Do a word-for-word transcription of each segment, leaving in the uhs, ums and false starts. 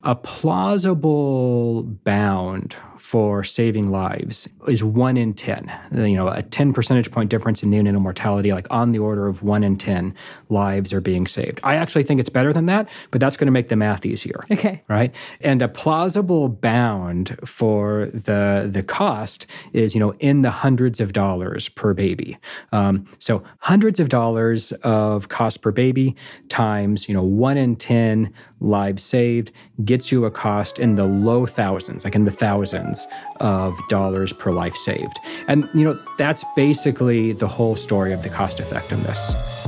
a plausible bound for saving lives is one in ten. You know, a ten percentage point difference in neonatal mortality, like on the order of one in ten lives are being saved. I actually think it's better than that, but that's going to make the math easier. Okay. Right? And a plausible bound for the the cost is, you know, in the hundreds of dollars per baby. Um, so hundreds of dollars of cost per baby times, you know, one in ten lives saved gets you a cost in the low thousands, like in the thousands of dollars per life saved. And, you know, that's basically the whole story of the cost effectiveness.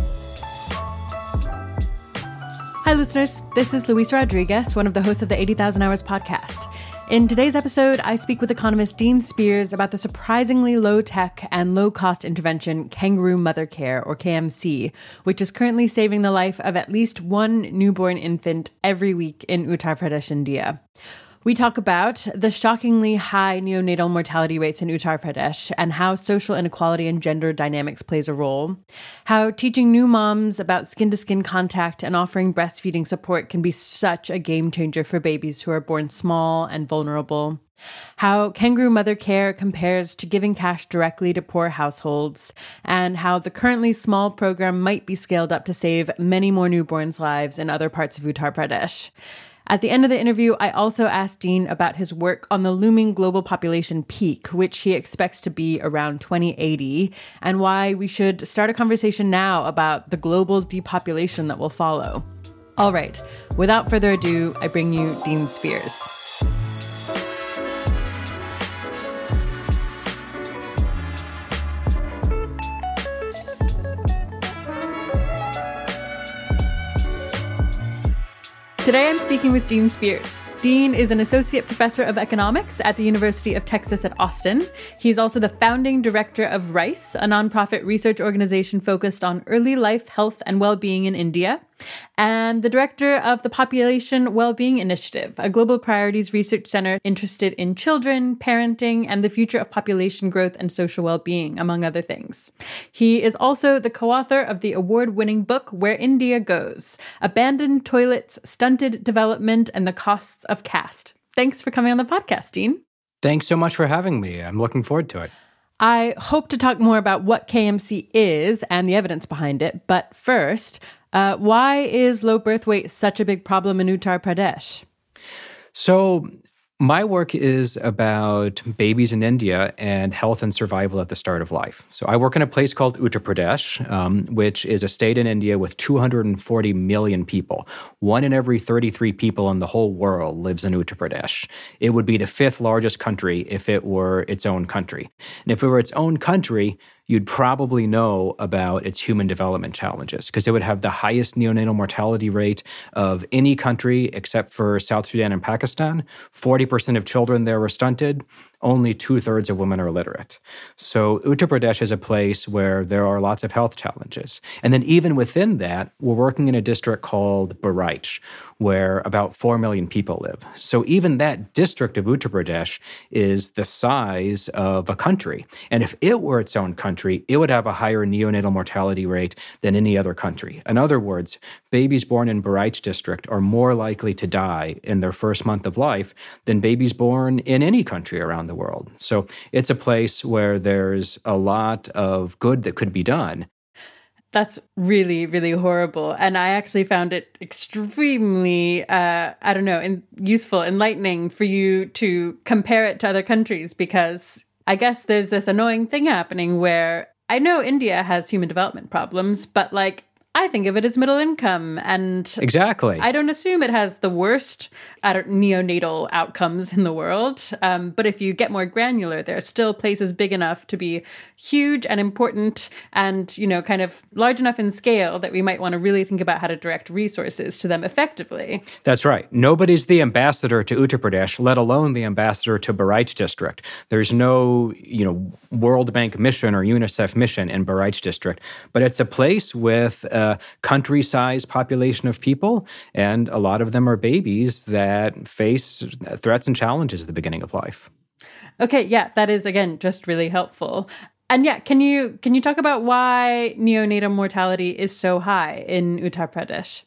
Hi, listeners. This is Luisa Rodriguez, one of the hosts of the eighty thousand Hours podcast. In today's episode, I speak with economist Dean Spears about the surprisingly low-tech and low-cost intervention Kangaroo Mother Care, or K M C, which is currently saving the life of at least one newborn infant every week in Uttar Pradesh, India. We talk about the shockingly high neonatal mortality rates in Uttar Pradesh and how social inequality and gender dynamics plays a role, how teaching new moms about skin-to-skin contact and offering breastfeeding support can be such a game changer for babies who are born small and vulnerable, how Kangaroo Mother Care compares to giving cash directly to poor households, and how the currently small program might be scaled up to save many more newborns' lives in other parts of Uttar Pradesh. At the end of the interview, I also asked Dean about his work on the looming global population peak, which he expects to be around twenty eighty, and why we should start a conversation now about the global depopulation that will follow. All right, without further ado, I bring you Dean Spears. Today I'm speaking with Dean Spears. Dean is an associate professor of economics at the University of Texas at Austin. He's also the founding director of RICE, a nonprofit research organization focused on early life health and well-being in India, and the director of the Population Wellbeing Initiative, a global priorities research center interested in children, parenting, and the future of population growth and social well-being, among other things. He is also the co-author of the award-winning book, Where India Goes: Abandoned Toilets, Stunted Development, and the Costs of Caste. Thanks for coming on the podcast, Dean. Thanks so much for having me. I'm looking forward to it. I hope to talk more about what K M C is and the evidence behind it. But first, uh, why is low birth weight such a big problem in Uttar Pradesh? So my work is about babies in India and health and survival at the start of life. So I work in a place called Uttar Pradesh, um, which is a state in India with two hundred forty million people. One in every thirty-three people in the whole world lives in Uttar Pradesh. It would be the fifth largest country if it were its own country. And if it were its own country, you'd probably know about its human development challenges because it would have the highest neonatal mortality rate of any country except for South Sudan and Pakistan. forty percent of children there were stunted. Only two-thirds of women are illiterate. So Uttar Pradesh is a place where there are lots of health challenges. And then even within that, we're working in a district called Bahraich, where about four million people live. So even that district of Uttar Pradesh is the size of a country. And if it were its own country, it would have a higher neonatal mortality rate than any other country. In other words, babies born in Bahraich district are more likely to die in their first month of life than babies born in any country around the world. So it's a place where there's a lot of good that could be done. That's really, really horrible. And I actually found it extremely, uh, I don't know, in, useful, enlightening for you to compare it to other countries, because I guess there's this annoying thing happening where I know India has human development problems, but like, I think of it as middle income, and exactly. I don't assume it has the worst I don't, neonatal outcomes in the world. Um, but if you get more granular, there are still places big enough to be huge and important and, you know, kind of large enough in scale that we might want to really think about how to direct resources to them effectively. That's right. Nobody's the ambassador to Uttar Pradesh, let alone the ambassador to Bahraich district. There's no, you know, World Bank mission or UNICEF mission in Bahraich district, but it's a place with uh, a country-sized population of people, and a lot of them are babies that face threats and challenges at the beginning of life. Okay, yeah, that is, again, just really helpful. And yeah, can you can you talk about why neonatal mortality is so high in Uttar Pradesh?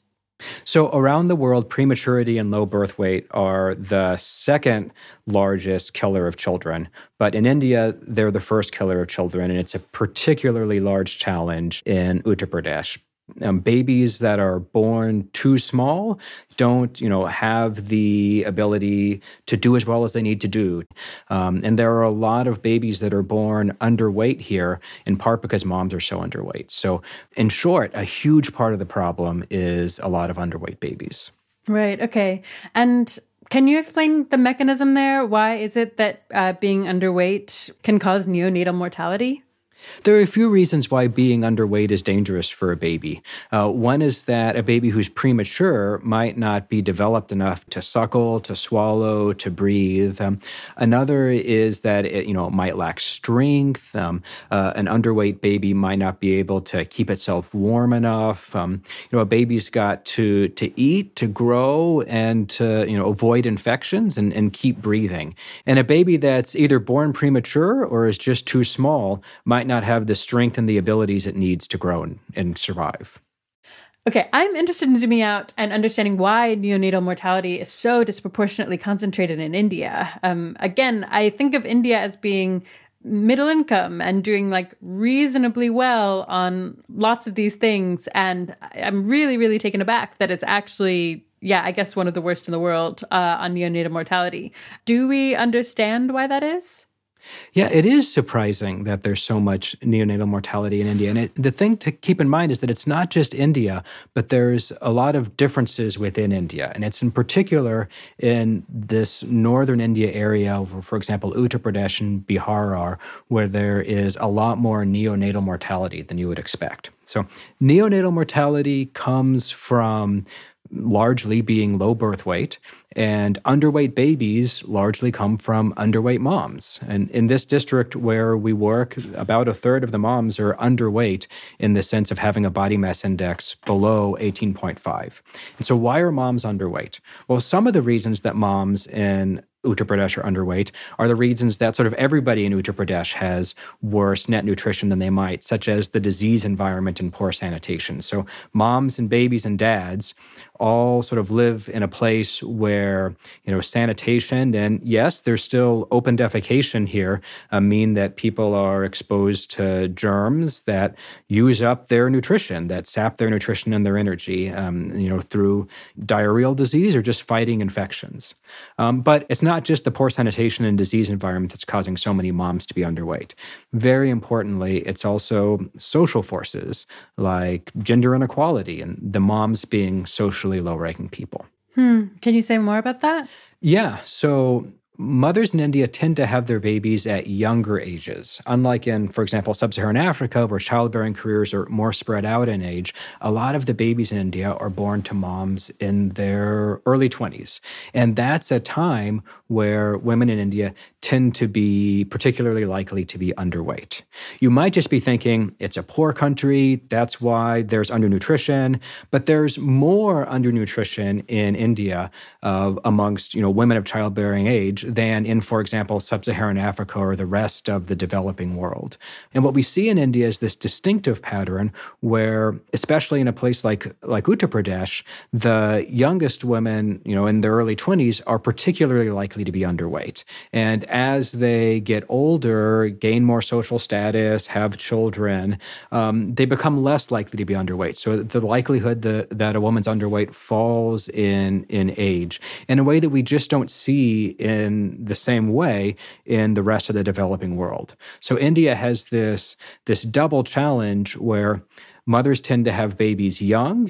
So around the world, prematurity and low birth weight are the second largest killer of children. But in India, they're the first killer of children, and it's a particularly large challenge in Uttar Pradesh. Um, babies that are born too small don't, you know, have the ability to do as well as they need to do. Um, and there are a lot of babies that are born underweight here, in part because moms are so underweight. So in short, a huge part of the problem is a lot of underweight babies. Right. Okay. And can you explain the mechanism there? Why is it that uh, being underweight can cause neonatal mortality? There are a few reasons why being underweight is dangerous for a baby. Uh, one is that a baby who's premature might not be developed enough to suckle, to swallow, to breathe. Um, another is that it, you know, it might lack strength. Um, uh, an underweight baby might not be able to keep itself warm enough. Um, you know, a baby's got to to eat, to grow, and to you know avoid infections and, and keep breathing. And a baby that's either born premature or is just too small might not have the strength and the abilities it needs to grow and, and survive. Okay, I'm interested in zooming out and understanding why neonatal mortality is so disproportionately concentrated in India. Um, again, I think of India as being middle income and doing like reasonably well on lots of these things. And I'm really, really taken aback that it's actually, yeah, I guess one of the worst in the world uh, on neonatal mortality. Do we understand why that is? Yeah, it is surprising that there's so much neonatal mortality in India. And it, the thing to keep in mind is that it's not just India, but there's a lot of differences within India. And it's in particular in this northern India area, where, for example, Uttar Pradesh and Bihar are, where there is a lot more neonatal mortality than you would expect. So neonatal mortality comes from largely being low birth weight, and underweight babies largely come from underweight moms. And in this district where we work, about a third of the moms are underweight in the sense of having a body mass index below eighteen point five. And so why are moms underweight? Well, some of the reasons that moms in Uttar Pradesh are underweight are the reasons that sort of everybody in Uttar Pradesh has worse net nutrition than they might, such as the disease environment and poor sanitation. So moms and babies and dads all sort of live in a place where, you know, sanitation and, yes, there's still open defecation here, uh, mean that people are exposed to germs that use up their nutrition, that sap their nutrition and their energy, um, you know, through diarrheal disease or just fighting infections. Um, but it's not just the poor sanitation and disease environment that's causing so many moms to be underweight. Very importantly, it's also social forces like gender inequality and the moms being socially low-ranking people. Hmm. Can you say more about that? Yeah. So mothers in India tend to have their babies at younger ages. Unlike in, for example, sub-Saharan Africa, where childbearing careers are more spread out in age, a lot of the babies in India are born to moms in their early twenties. And that's a time where women in India tend to be particularly likely to be underweight. You might just be thinking, it's a poor country, that's why there's undernutrition, but there's more undernutrition in India uh, amongst, you know, women of childbearing age than in, for example, sub-Saharan Africa or the rest of the developing world. And what we see in India is this distinctive pattern where, especially in a place like, like Uttar Pradesh, the youngest women, you know, in their early twenties are particularly likely to be underweight. And as they get older, gain more social status, have children, um, they become less likely to be underweight. So the likelihood that, that a woman's underweight falls in, in age in a way that we just don't see in the same way in the rest of the developing world. So India has this, this double challenge where mothers tend to have babies young,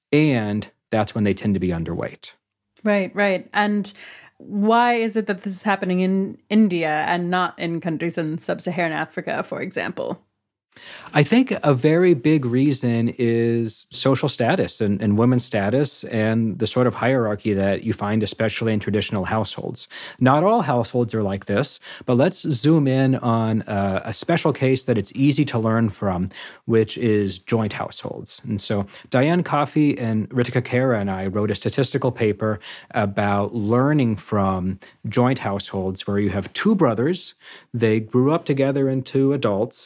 and that's when they tend to be underweight. Right, right. And why is it that this is happening in India and not in countries in sub-Saharan Africa, for example? I think a very big reason is social status and, and women's status and the sort of hierarchy that you find especially in traditional households. Not all households are like this, but let's zoom in on a, a special case that it's easy to learn from, which is joint households. And so Diane Coffey and Ritika Khera and I wrote a statistical paper about learning from joint households where you have two brothers, they grew up together into adults,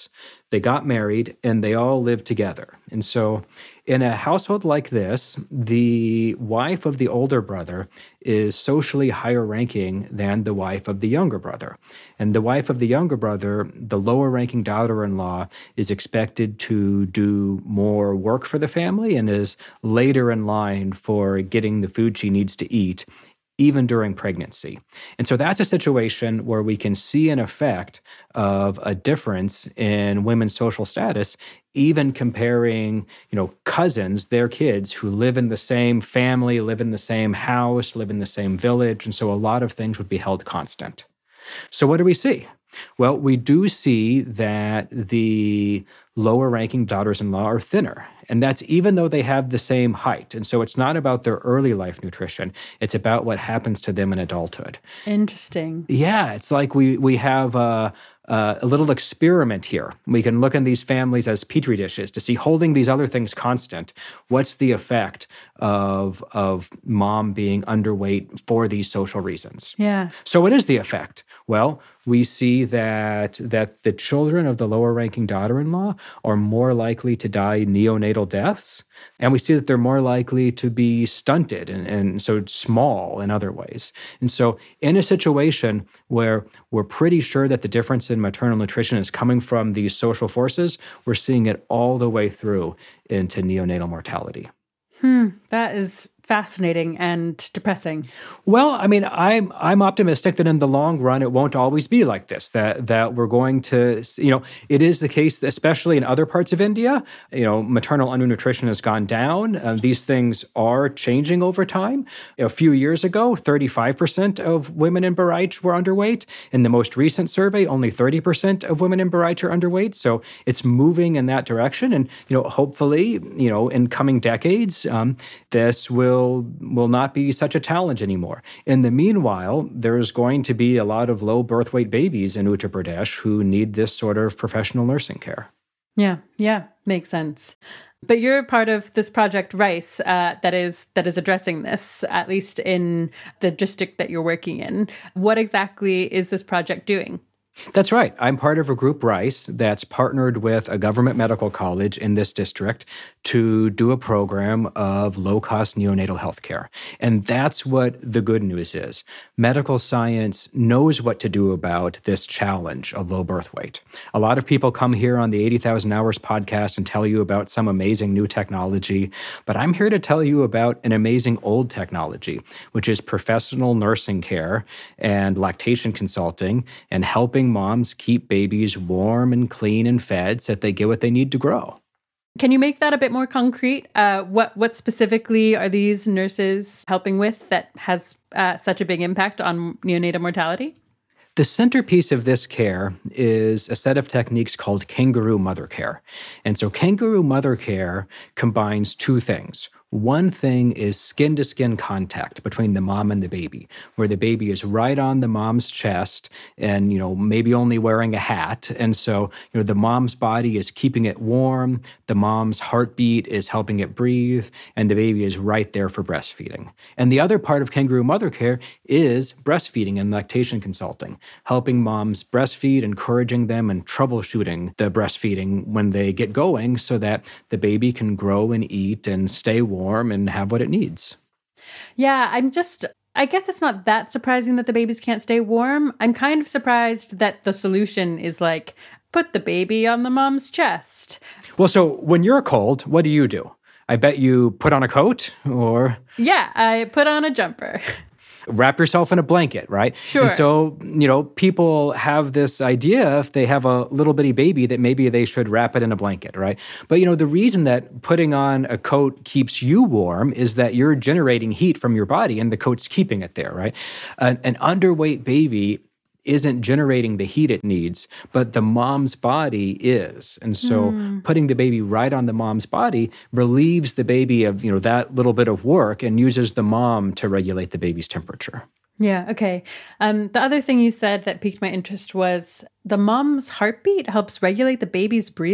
they got married, and they all lived together. And so in a household like this, the wife of the older brother is socially higher ranking than the wife of the younger brother. And the wife of the younger brother, the lower ranking daughter-in-law, is expected to do more work for the family and is later in line for getting the food she needs to eat, even during pregnancy. And so that's a situation where we can see an effect of a difference in women's social status, even comparing, you know, cousins, their kids who live in the same family, live in the same house, live in the same village. And so a lot of things would be held constant. So what do we see? Well, we do see that the lower-ranking daughters-in-law are thinner, and that's even though they have the same height. And so it's not about their early life nutrition. It's about what happens to them in adulthood. Interesting. Yeah, it's like we we have a, a, a little experiment here. We can look in these families as petri dishes to see, holding these other things constant, what's the effect of, of mom being underweight for these social reasons? Yeah. So what is the effect? Well, we see that that the children of the lower-ranking daughter-in-law are more likely to die neonatal deaths, and we see that they're more likely to be stunted and, and so small in other ways. And so in a situation where we're pretty sure that the difference in maternal nutrition is coming from these social forces, we're seeing it all the way through into neonatal mortality. Hmm, that is fascinating and depressing. Well, I mean, I'm I'm optimistic that in the long run, it won't always be like this, that that we're going to, you know, it is the case, especially in other parts of India, you know, maternal undernutrition has gone down. Uh, these things are changing over time. A few years ago, thirty-five percent of women in Bahraich were underweight. In the most recent survey, only thirty percent of women in Bahraich are underweight. So it's moving in that direction. And, you know, hopefully, you know, in coming decades, um, this will will not be such a challenge anymore. In the meanwhile, there's going to be a lot of low birth weight babies in Uttar Pradesh who need this sort of professional nursing care. Yeah, yeah, makes sense. But you're part of this project RICE uh, that is that is addressing this, at least in the district that you're working in. What exactly is this project doing? That's right. I'm part of a group, RICE, that's partnered with a government medical college in this district to do a program of low-cost neonatal health care. And that's what the good news is. Medical science knows what to do about this challenge of low birth weight. A lot of people come here on the eighty thousand Hours podcast and tell you about some amazing new technology, but I'm here to tell you about an amazing old technology, which is professional nursing care and lactation consulting and helping moms keep babies warm and clean and fed so that they get what they need to grow. Can you make that a bit more concrete? Uh, what what specifically are these nurses helping with that has uh, such a big impact on neonatal mortality? The centerpiece of this care is a set of techniques called kangaroo mother care. And so kangaroo mother care combines two things. One thing is skin-to-skin contact between the mom and the baby, where the baby is right on the mom's chest and, you know, maybe only wearing a hat. And so, you know, the mom's body is keeping it warm, the mom's heartbeat is helping it breathe, and the baby is right there for breastfeeding. And the other part of kangaroo mother care is breastfeeding and lactation consulting, helping moms breastfeed, encouraging them, and troubleshooting the breastfeeding when they get going so that the baby can grow and eat and stay warm and have what it needs. Yeah, I'm just, I guess it's not that surprising that the babies can't stay warm. I'm kind of surprised that the solution is like, put the baby on the mom's chest. Well, so when you're cold, what do you do? I bet you put on a coat or... Yeah, I put on a jumper. Wrap yourself in a blanket, right? Sure. And so, you know, people have this idea if they have a little bitty baby that maybe they should wrap it in a blanket, right? But, you know, the reason that putting on a coat keeps you warm is that you're generating heat from your body and the coat's keeping it there, right? An, an underweight baby isn't generating the heat it needs, but the mom's body is. And so mm. putting the baby right on the mom's body relieves the baby of, you know, that little bit of work and uses the mom to regulate the baby's temperature. Yeah, okay. Um, the other thing you said that piqued my interest was the mom's heartbeat helps regulate the baby's breathing?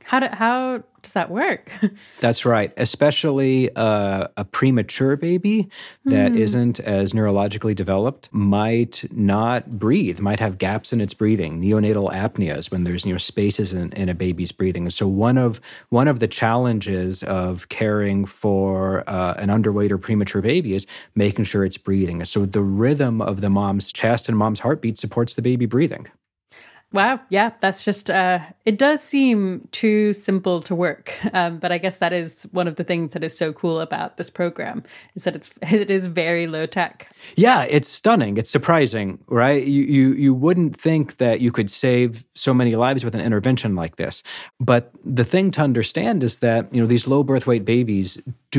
How do, how does that work? That's right. Especially uh, a premature baby that mm. isn't as neurologically developed might not breathe, might have gaps in its breathing, neonatal apneas, when there's you know spaces in, in a baby's breathing. So one of one of the challenges of caring for uh, an underweight or premature baby is making sure it's breathing. So the rhythm of the mom's chest and mom's heartbeat supports the baby breathing. Wow. Yeah, that's just, uh, it does seem too simple to work. Um, but I guess that is one of the things that is so cool about this program, is that it's, it is very low tech. Yeah, it's stunning. It's surprising, right? You, you, you wouldn't think that you could save so many lives with an intervention like this. But the thing to understand is that, you know, these low birth weight babies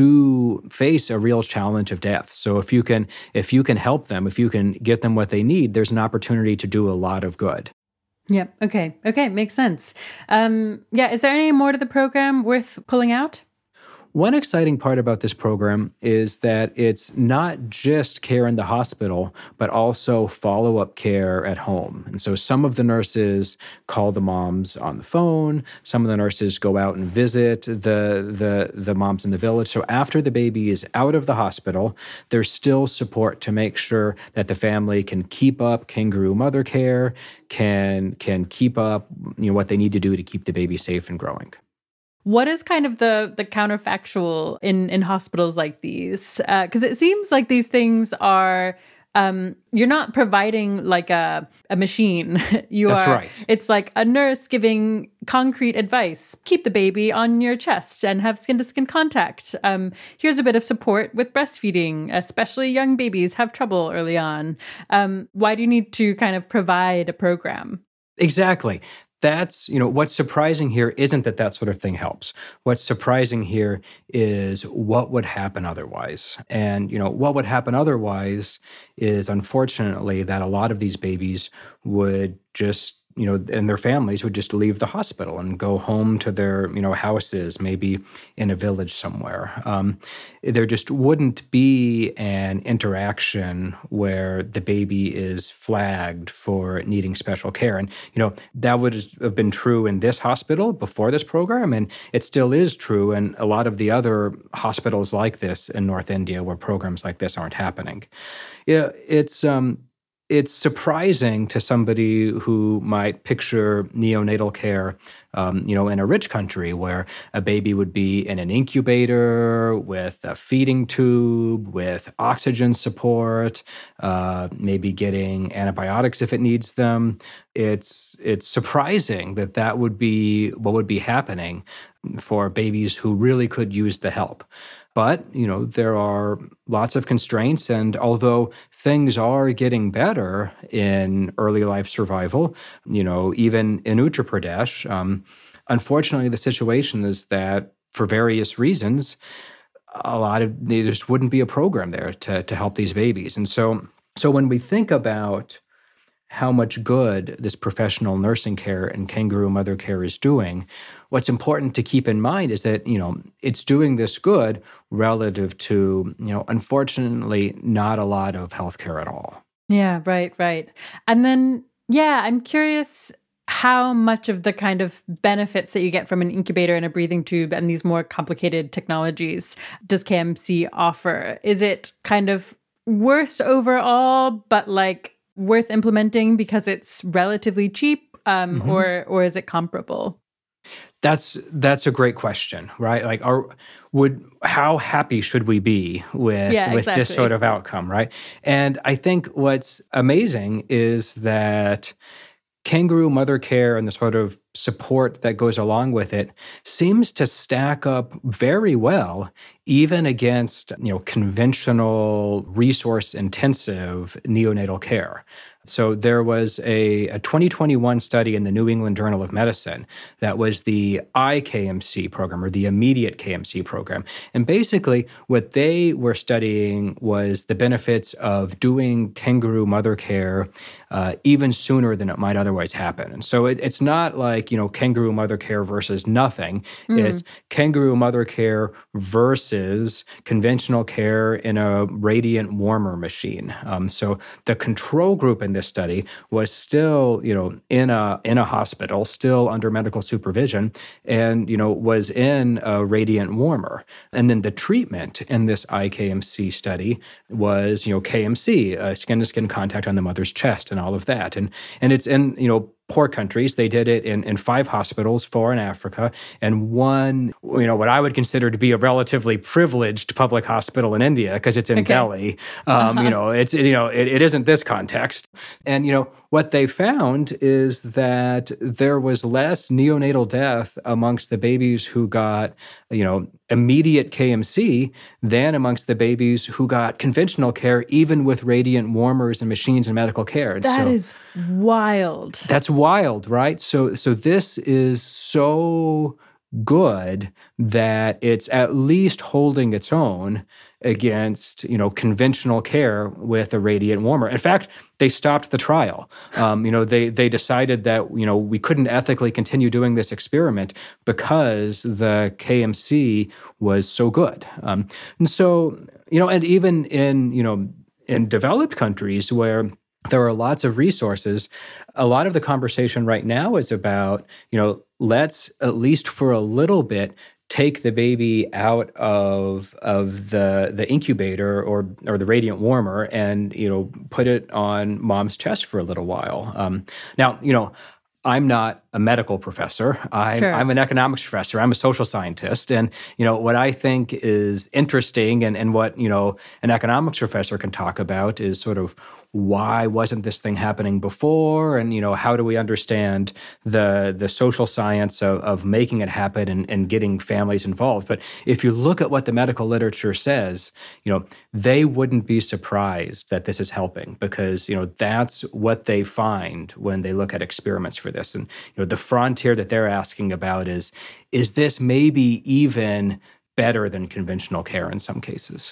do face a real challenge of death. So if you can, if you can help them, if you can get them what they need, there's an opportunity to do a lot of good. Yep. Okay. Okay. Makes sense. Um, yeah. Is there any more to the program worth pulling out? One exciting part about this program is that it's not just care in the hospital, but also follow-up care at home. And so some of the nurses call the moms on the phone. Some of the nurses go out and visit the, the, the moms in the village. So after the baby is out of the hospital, there's still support to make sure that the family can keep up kangaroo mother care, can, can keep up you know, what they need to do to keep the baby safe and growing. What is kind of the the counterfactual in, in hospitals like these? Because uh, it seems like these things are, um, you're not providing like a, a machine. you That's are, right. It's like a nurse giving concrete advice. Keep the baby on your chest and have skin-to-skin contact. Um, here's a bit of support with breastfeeding, especially young babies have trouble early on. Um, why do you need to kind of provide a program? Exactly. That's, you know, what's surprising here isn't that that sort of thing helps. What's surprising here is what would happen otherwise. And, you know, what would happen otherwise is, unfortunately, that a lot of these babies would just, you know, and their families would just leave the hospital and go home to their, you know, houses, maybe in a village somewhere. Um, there just wouldn't be an interaction where the baby is flagged for needing special care. And, you know, that would have been true in this hospital before this program, and it still is true in a lot of the other hospitals like this in North India where programs like this aren't happening. Yeah, it's... um. It's surprising to somebody who might picture neonatal care, um, you know, in a rich country where a baby would be in an incubator with a feeding tube, with oxygen support, uh, maybe getting antibiotics if it needs them. It's it's surprising that that would be what would be happening for babies who really could use the help. But, you know, there are lots of constraints, and although things are getting better in early life survival, you know, even in Uttar Pradesh, um, unfortunately, the situation is that for various reasons, a lot of, there just wouldn't be a program there to, to help these babies. And so, so when we think about how much good this professional nursing care and kangaroo mother care is doing, what's important to keep in mind is that, you know, it's doing this good relative to, you know, unfortunately, not a lot of healthcare at all. Yeah, right, right. And then, yeah, I'm curious how much of the kind of benefits that you get from an incubator and a breathing tube and these more complicated technologies does K M C offer? Is it kind of worse overall, but like worth implementing because it's relatively cheap, um, mm-hmm. or or is it comparable? That's that's a great question, right? Like, are would how happy should we be with yeah, with exactly. this sort of outcome, right? And I think what's amazing is that kangaroo mother care and the sort of support that goes along with it seems to stack up very well, even against, you know, conventional resource-intensive neonatal care. So there was a, a twenty twenty-one study in the New England Journal of Medicine that was the I K M C program, or the immediate K M C program. And basically what they were studying was the benefits of doing kangaroo mother care uh, even sooner than it might otherwise happen. And so it, it's not like like, you know, kangaroo mother care versus nothing. Mm. It's kangaroo mother care versus conventional care in a radiant warmer machine. Um, so the control group in this study was still, you know, in a in a hospital, still under medical supervision, and, you know, was in a radiant warmer. And then the treatment in this I K M C study was, you know, K M C, uh, skin-to-skin contact on the mother's chest and all of that. And and it's in, you know, poor countries. They did it in, in five hospitals, four in Africa, and one, you know, what I would consider to be a relatively privileged public hospital in India, because it's in Okay. Delhi. Um, Uh-huh. You know, it's, you know, it, it isn't this context. And, you know, what they found is that there was less neonatal death amongst the babies who got, you know, immediate K M C than amongst the babies who got conventional care, even with radiant warmers and machines and medical care. That so, is wild. That's wild, right? So, so this is so good that it's at least holding its own against, you know, conventional care with a radiant warmer. In fact, they stopped the trial. Um, you know, they they decided that, you know, we couldn't ethically continue doing this experiment because the K M C was so good. Um, and so, you know, and even in, you know, in developed countries where there are lots of resources, a lot of the conversation right now is about, you know, let's, at least for a little bit, take the baby out of of the the incubator or or the radiant warmer and, you know, put it on mom's chest for a little while. Um, now, you know, I'm not a medical professor. I'm, Sure. I'm an economics professor. I'm a social scientist. And, you know, what I think is interesting and, and what, you know, an economics professor can talk about is sort of why wasn't this thing happening before? And, you know, how do we understand the the social science of, of making it happen and, and getting families involved? But if you look at what the medical literature says, you know, they wouldn't be surprised that this is helping because, you know, that's what they find when they look at experiments for this. And, you know, the frontier that they're asking about is, is this maybe even better than conventional care in some cases?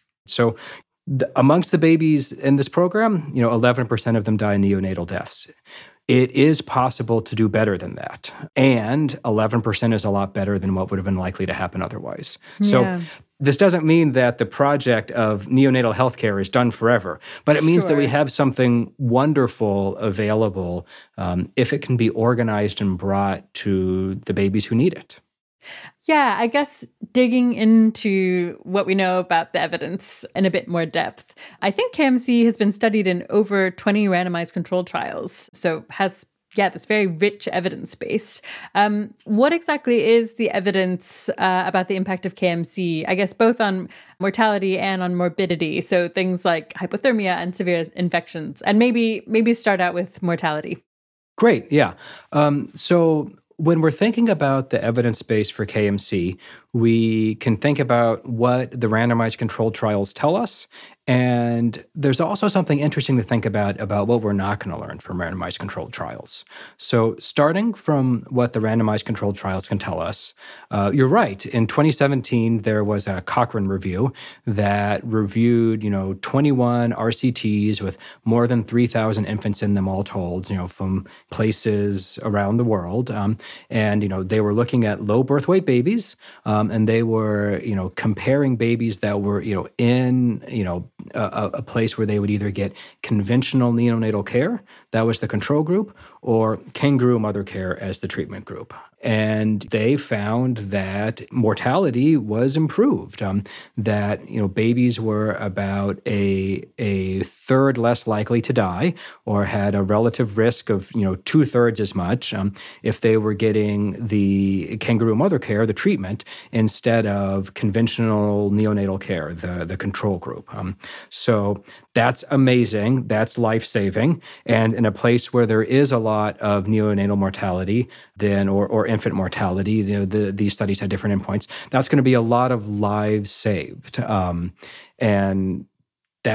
So the, amongst the babies in this program, you know, eleven percent of them die neonatal deaths. It is possible to do better than that. And eleven percent is a lot better than what would have been likely to happen otherwise. So Yeah. this doesn't mean that the project of neonatal healthcare is done forever, but it means Sure. that we have something wonderful available um, if it can be organized and brought to the babies who need it. Yeah, I guess digging into what we know about the evidence in a bit more depth, I think K M C has been studied in over twenty randomized controlled trials, so has, yeah, this very rich evidence base. Um, what exactly is the evidence uh, about the impact of K M C, I guess both on mortality and on morbidity, so things like hypothermia and severe infections, and maybe maybe start out with mortality. Great, yeah. Um, so when we're thinking about the evidence base for K M C, we can think about what the randomized controlled trials tell us. And there's also something interesting to think about about what we're not going to learn from randomized controlled trials. So starting from what the randomized controlled trials can tell us, uh, you're right. In twenty seventeen, there was a Cochrane review that reviewed, you know, twenty-one R C Ts with more than three thousand infants in them all told, you know, from places around the world. Um, and, you know, they were looking at low birth weight babies, um, and they were, you know, comparing babies that were, you know, in, you know, A, a place where they would either get conventional neonatal care, that was the control group, or kangaroo mother care as the treatment group. And they found that mortality was improved, um, that, you know, babies were about a, a third less likely to die or had a relative risk of, you know, two-thirds as much um, if they were getting the kangaroo mother care, the treatment, instead of conventional neonatal care, the, the control group. Um, so that's amazing. That's life-saving. And in a place where there is a lot of neonatal mortality, then or, or infant mortality, the, the, these studies had different endpoints, that's going to be a lot of lives saved. Um, and that's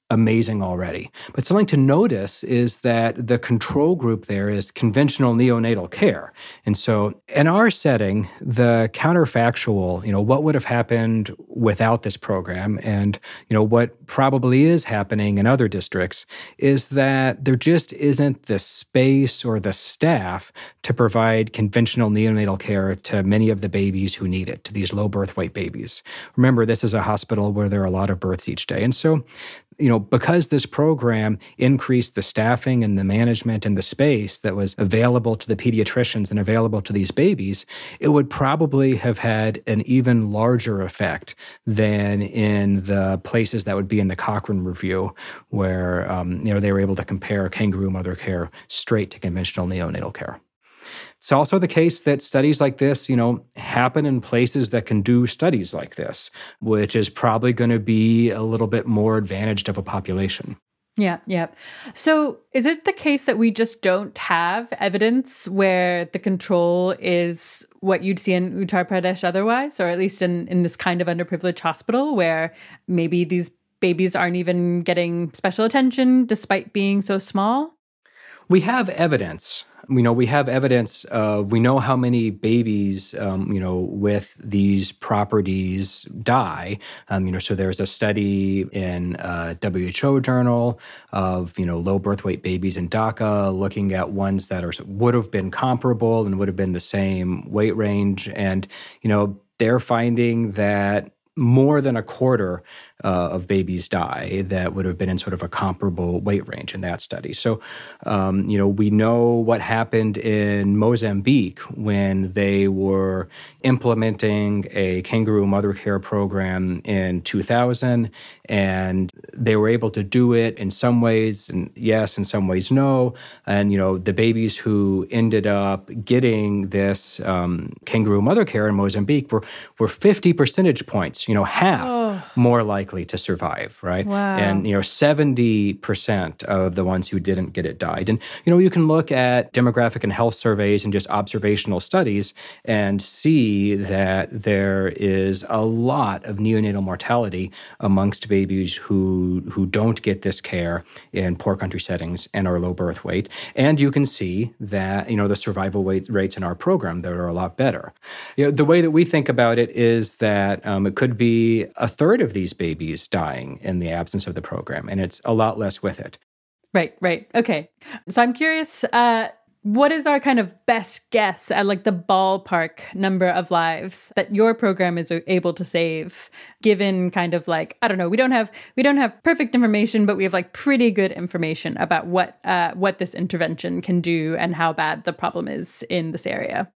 amazing already. But something to notice is that the control group there is conventional neonatal care. And so in our setting, the counterfactual, you know, what would have happened without this program, and, you know, what probably is happening in other districts, is that there just isn't the space or the staff to provide conventional neonatal care to many of the babies who need it, to these low birth weight babies. Remember, this is a hospital where there are a lot of births each day. And so, you know, because this program increased the staffing and the management and the space that was available to the pediatricians and available to these babies, it would probably have had an even larger effect than in the places that would be in the Cochrane Review, where, um, you know, they were able to compare kangaroo mother care straight to conventional neonatal care. It's also the case that studies like this, you know, happen in places that can do studies like this, which is probably going to be a little bit more advantaged of a population. Yeah, yeah. So is it the case that we just don't have evidence where the control is what you'd see in Uttar Pradesh otherwise, or at least in, in this kind of underprivileged hospital where maybe these babies aren't even getting special attention despite being so small? We have evidence. We know we have evidence. Uh, we know how many babies, um, you know, with these properties die. Um, you know, so there's a study in a W H O journal of, you know, low birth weight babies in Dhaka, looking at ones that are would have been comparable and would have been the same weight range, and you know, they're finding that more than a quarter uh, of babies die that would have been in sort of a comparable weight range in that study. So, um, you know, we know what happened in Mozambique when they were implementing a kangaroo mother care program in two thousand, and they were able to do it in some ways, and yes, in some ways, no. And, you know, the babies who ended up getting this um, kangaroo mother care in Mozambique were, were fifty percentage points, you know, half oh. more likely to survive, right? Wow. And, you know, seventy percent of the ones who didn't get it died. And, you know, you can look at demographic and health surveys and just observational studies and see that there is a lot of neonatal mortality amongst babies who who don't get this care in poor country settings and are low birth weight. And you can see that, you know, the survival rate, rates in our program that are a lot better. You know, the way that we think about it is that um, it could be a third of these babies dying in the absence of the program, and it's a lot less with it. Right, right. Okay. So I'm curious, uh, what is our kind of best guess at like the ballpark number of lives that your program is able to save, given kind of like, I don't know, we don't have we don't have perfect information, but we have like pretty good information about what uh, what this intervention can do and how bad the problem is in this area.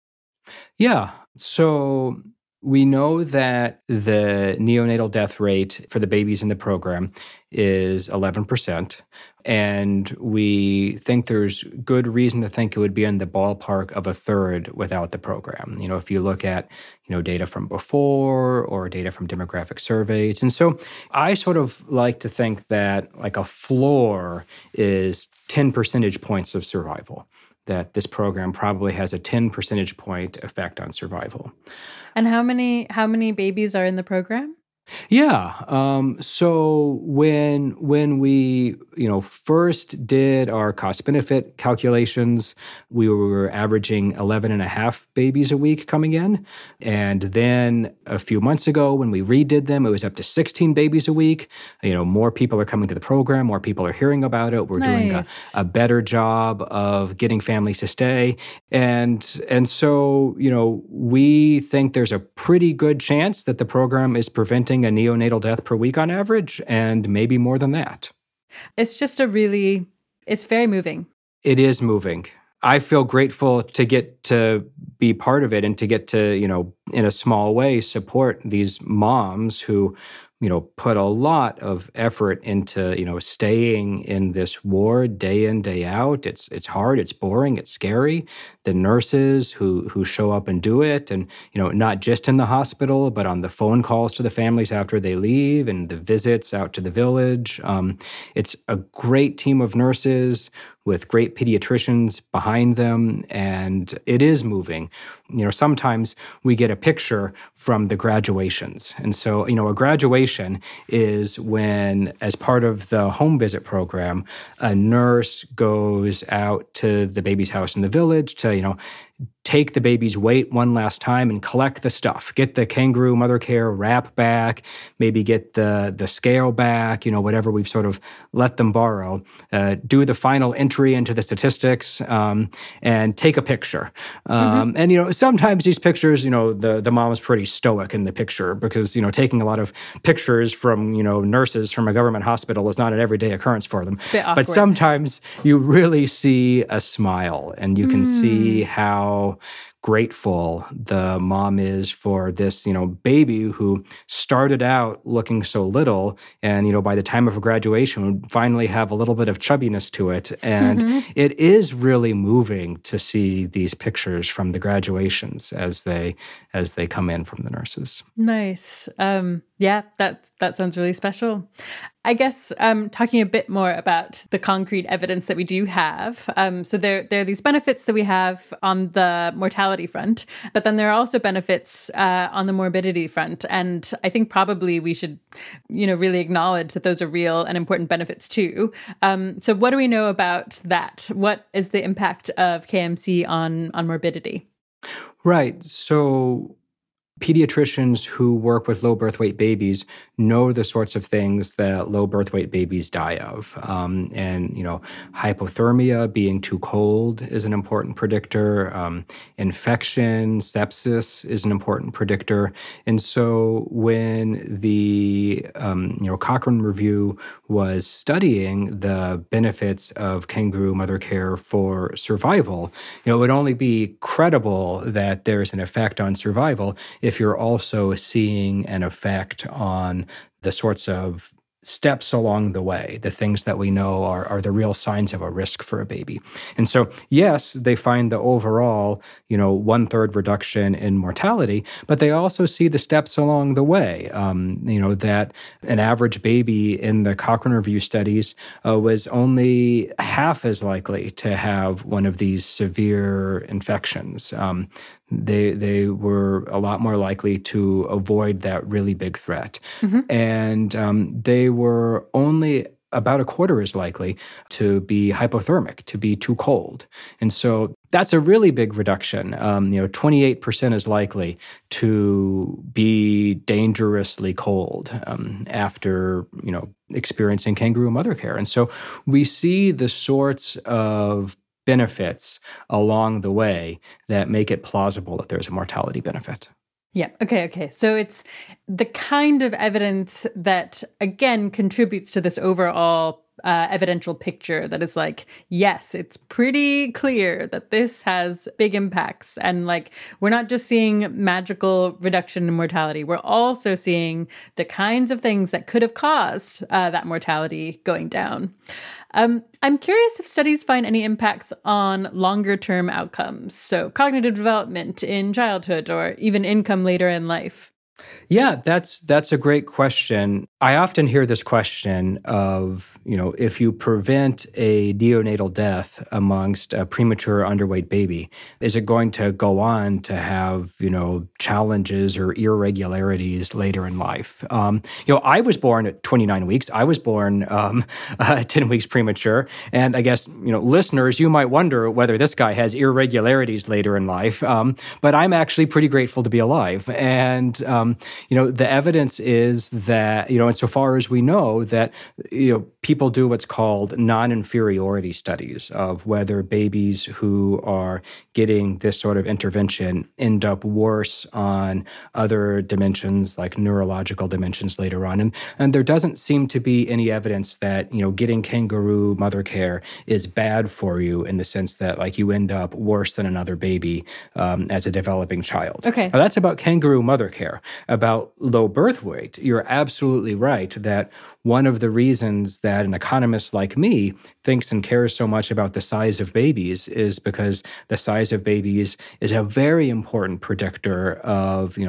Yeah. So we know that the neonatal death rate for the babies in the program is eleven percent. And we think there's good reason to think it would be in the ballpark of a third without the program. You know, if you look at, you know, data from before or data from demographic surveys. And so I sort of like to think that like a floor is ten percentage points of survival, that this program probably has a ten percentage point effect on survival. And how many how many babies are in the program? Yeah. Um, so when when we you know first did our cost benefit calculations, we were averaging eleven and a half babies a week coming in, and then a few months ago when we redid them, it was up to sixteen babies a week. You know, more people are coming to the program, more people are hearing about it. We're nice. doing a, a better job of getting families to stay, and and so you know we think there's a pretty good chance that the program is preventing a neonatal death per week on average, and maybe more than that. It's just a really, it's very moving. It is moving. I feel grateful to get to be part of it and to get to, you know, in a small way, support these moms who, you know, put a lot of effort into, you know, staying in this ward day in, day out. It's it's hard, it's boring, it's scary. The nurses who who show up and do it, and, you know, not just in the hospital, but on the phone calls to the families after they leave and the visits out to the village. Um, it's a great team of nurses. with great pediatricians behind them, and it is moving. You know, sometimes we get a picture from the graduations. And so, you know, a graduation is when, as part of the home visit program, a nurse goes out to the baby's house in the village to, you know, take the baby's weight one last time and collect the stuff. Get the Kangaroo Mother Care wrap back, maybe get the, the scale back, you know, whatever we've sort of let them borrow. Uh, do the final entry into the statistics um, and take a picture. Um, mm-hmm. And, you know, sometimes these pictures, you know, the, the mom is pretty stoic in the picture because, you know, taking a lot of pictures from, you know, nurses from a government hospital is not an everyday occurrence for them. It's a bit awkward. But sometimes you really see a smile and you can mm. see how grateful the mom is for this, you know, baby who started out looking so little, and, you know, by the time of her graduation would finally have a little bit of chubbiness to it. And mm-hmm. it is really moving to see these pictures from the graduations as they as they come in from the nurses. Nice. Um, yeah, that that sounds really special. I guess um, talking a bit more about the concrete evidence that we do have. Um, so there, there are these benefits that we have on the mortality front, but then there are also benefits uh, on the morbidity front. And I think probably we should, you know, really acknowledge that those are real and important benefits too. Um, so what do we know about that? What is the impact of K M C on, on morbidity? Right. So pediatricians who work with low birth weight babies know the sorts of things that low birth weight babies die of. Um, and, you know, hypothermia, being too cold, is an important predictor. Um, infection, sepsis is an important predictor. And so when the, um, you know, Cochrane Review was studying the benefits of Kangaroo Mother Care for survival, you know, it would only be credible that there's an effect on survival if you're also seeing an effect on the sorts of steps along the way, the things that we know are, are the real signs of a risk for a baby. And so, yes, they find the overall, you know, one-third reduction in mortality, but they also see the steps along the way. Um, you know, that an average baby in the Cochrane Review studies uh, was only half as likely to have one of these severe infections. Um, They they were a lot more likely to avoid that really big threat. Mm-hmm. And um, they were only about a quarter as likely to be hypothermic, to be too cold. And so that's a really big reduction. Um, you know, twenty-eight percent is likely to be dangerously cold um, after, you know, experiencing Kangaroo Mother Care. And so we see the sorts of benefits along the way that make it plausible that there's a mortality benefit. Yeah. Okay. Okay. So it's the kind of evidence that, again, contributes to this overall uh, evidential picture that is like, yes, it's pretty clear that this has big impacts. And like, we're not just seeing magical reduction in mortality. We're also seeing the kinds of things that could have caused uh, that mortality going down. Um, I'm curious if studies find any impacts on longer-term outcomes, so cognitive development in childhood or even income later in life. Yeah, that's that's a great question. I often hear this question of, you know, if you prevent a neonatal death amongst a premature underweight baby, is it going to go on to have, you know, challenges or irregularities later in life? Um, you know, I was born at twenty-nine weeks. I was born um, uh, ten weeks premature. And I guess, you know, listeners, you might wonder whether this guy has irregularities later in life. Um, but I'm actually pretty grateful to be alive. And, um, you know, the evidence is that, you know, insofar as we know that, you know, people do what's called non-inferiority studies of whether babies who are getting this sort of intervention end up worse on other dimensions like neurological dimensions later on. And, and there doesn't seem to be any evidence that, you know, getting Kangaroo Mother Care is bad for you in the sense that, like, you end up worse than another baby um, as a developing child. Okay. Now, that's about Kangaroo Mother Care. About low birth weight, you're absolutely right that one of the reasons that an economist like me thinks and cares so much about the size of babies is because the size of babies is a very important predictor of, you know,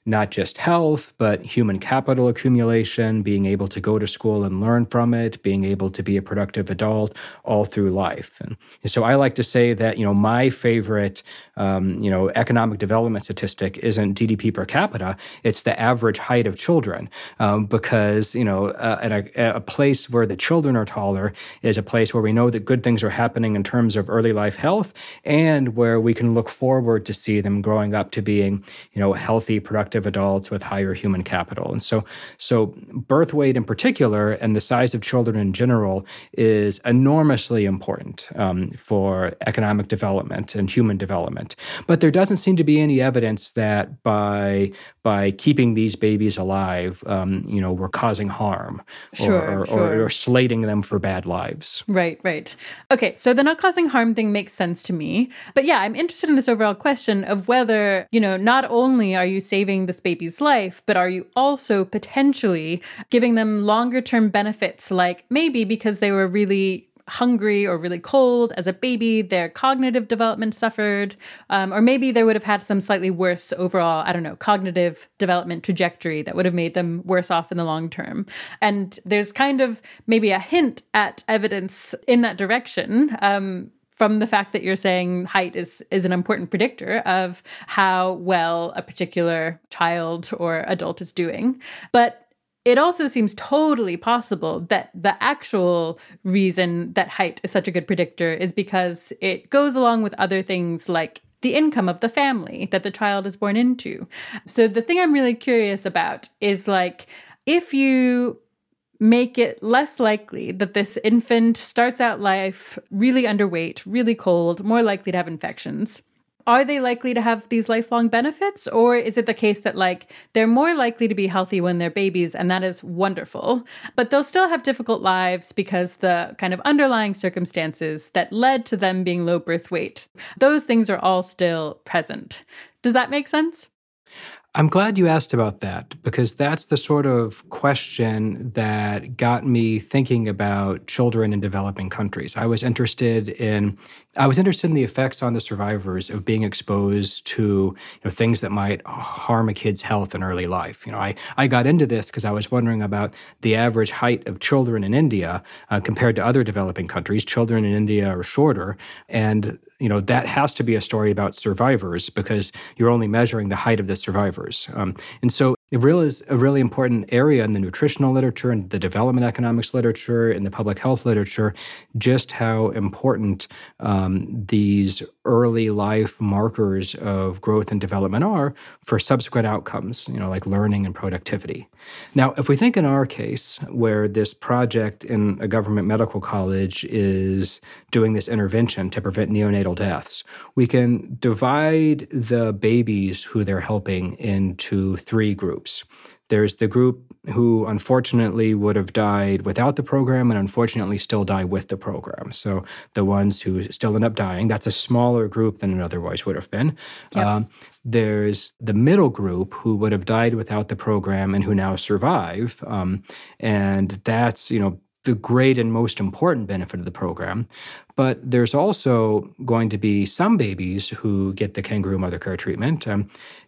not just health, but human capital accumulation, being able to go to school and learn from it, being able to be a productive adult all through life. And so I like to say that, you know, my favorite, um, you know, economic development statistic isn't G D P per capita, it's the average height of children, um, because, you know, uh, at a, a place where the children are taller is a place where we know that good things are happening in terms of early life health, and where we can look forward to see them growing up to being, you know, healthy, productive adults with higher human capital. And so, so birth weight in particular, and the size of children in general, is enormously important um, for economic development and human development. But there doesn't seem to be any evidence that by by keeping these babies alive, um, you know, we're causing harm sure, or, or, sure. or, or slating them for bad lives. Right, right. Okay, so the not causing harm thing makes sense to me. But yeah, I'm interested in this overall question of whether, you know, not only are you saving this baby's life, but are you also potentially giving them longer term benefits, like maybe because they were really hungry or really cold as a baby, their cognitive development suffered, um, or maybe they would have had some slightly worse overall, I don't know, cognitive development trajectory that would have made them worse off in the long term. And there's kind of maybe a hint at evidence in that direction, um, from the fact that you're saying height is is an important predictor of how well a particular child or adult is doing. But it also seems totally possible that the actual reason that height is such a good predictor is because it goes along with other things like the income of the family that the child is born into. So the thing I'm really curious about is, like, if you make it less likely that this infant starts out life really underweight, really cold, more likely to have infections, are they likely to have these lifelong benefits? Or is it the case that, like, they're more likely to be healthy when they're babies, and that is wonderful, but they'll still have difficult lives because the kind of underlying circumstances that led to them being low birth weight, those things are all still present. Does that make sense? I'm glad you asked about that, because that's the sort of question that got me thinking about children in developing countries. I was interested in I was interested in the effects on the survivors of being exposed to, you know, things that might harm a kid's health in early life. You know, I, I got into this because I was wondering about the average height of children in India uh, compared to other developing countries. Children in India are shorter, and you know that has to be a story about survivors because you're only measuring the height of the survivors. Um, and so it really is a really important area in the nutritional literature and the development economics literature and the public health literature, just how important um, these early life markers of growth and development are for subsequent outcomes, you know, like learning and productivity. Now, if we think in our case, where this project in a government medical college is doing this intervention to prevent neonatal deaths, we can divide the babies who they're helping into three groups. There's the group who unfortunately would have died without the program and unfortunately still die with the program. So the ones who still end up dying, that's a smaller group than it otherwise would have been. Yep. Um, there's the middle group who would have died without the program and who now survive. Um, and that's, you know, the great and most important benefit of the program. But there's also going to be some babies who get the kangaroo mother care treatment um,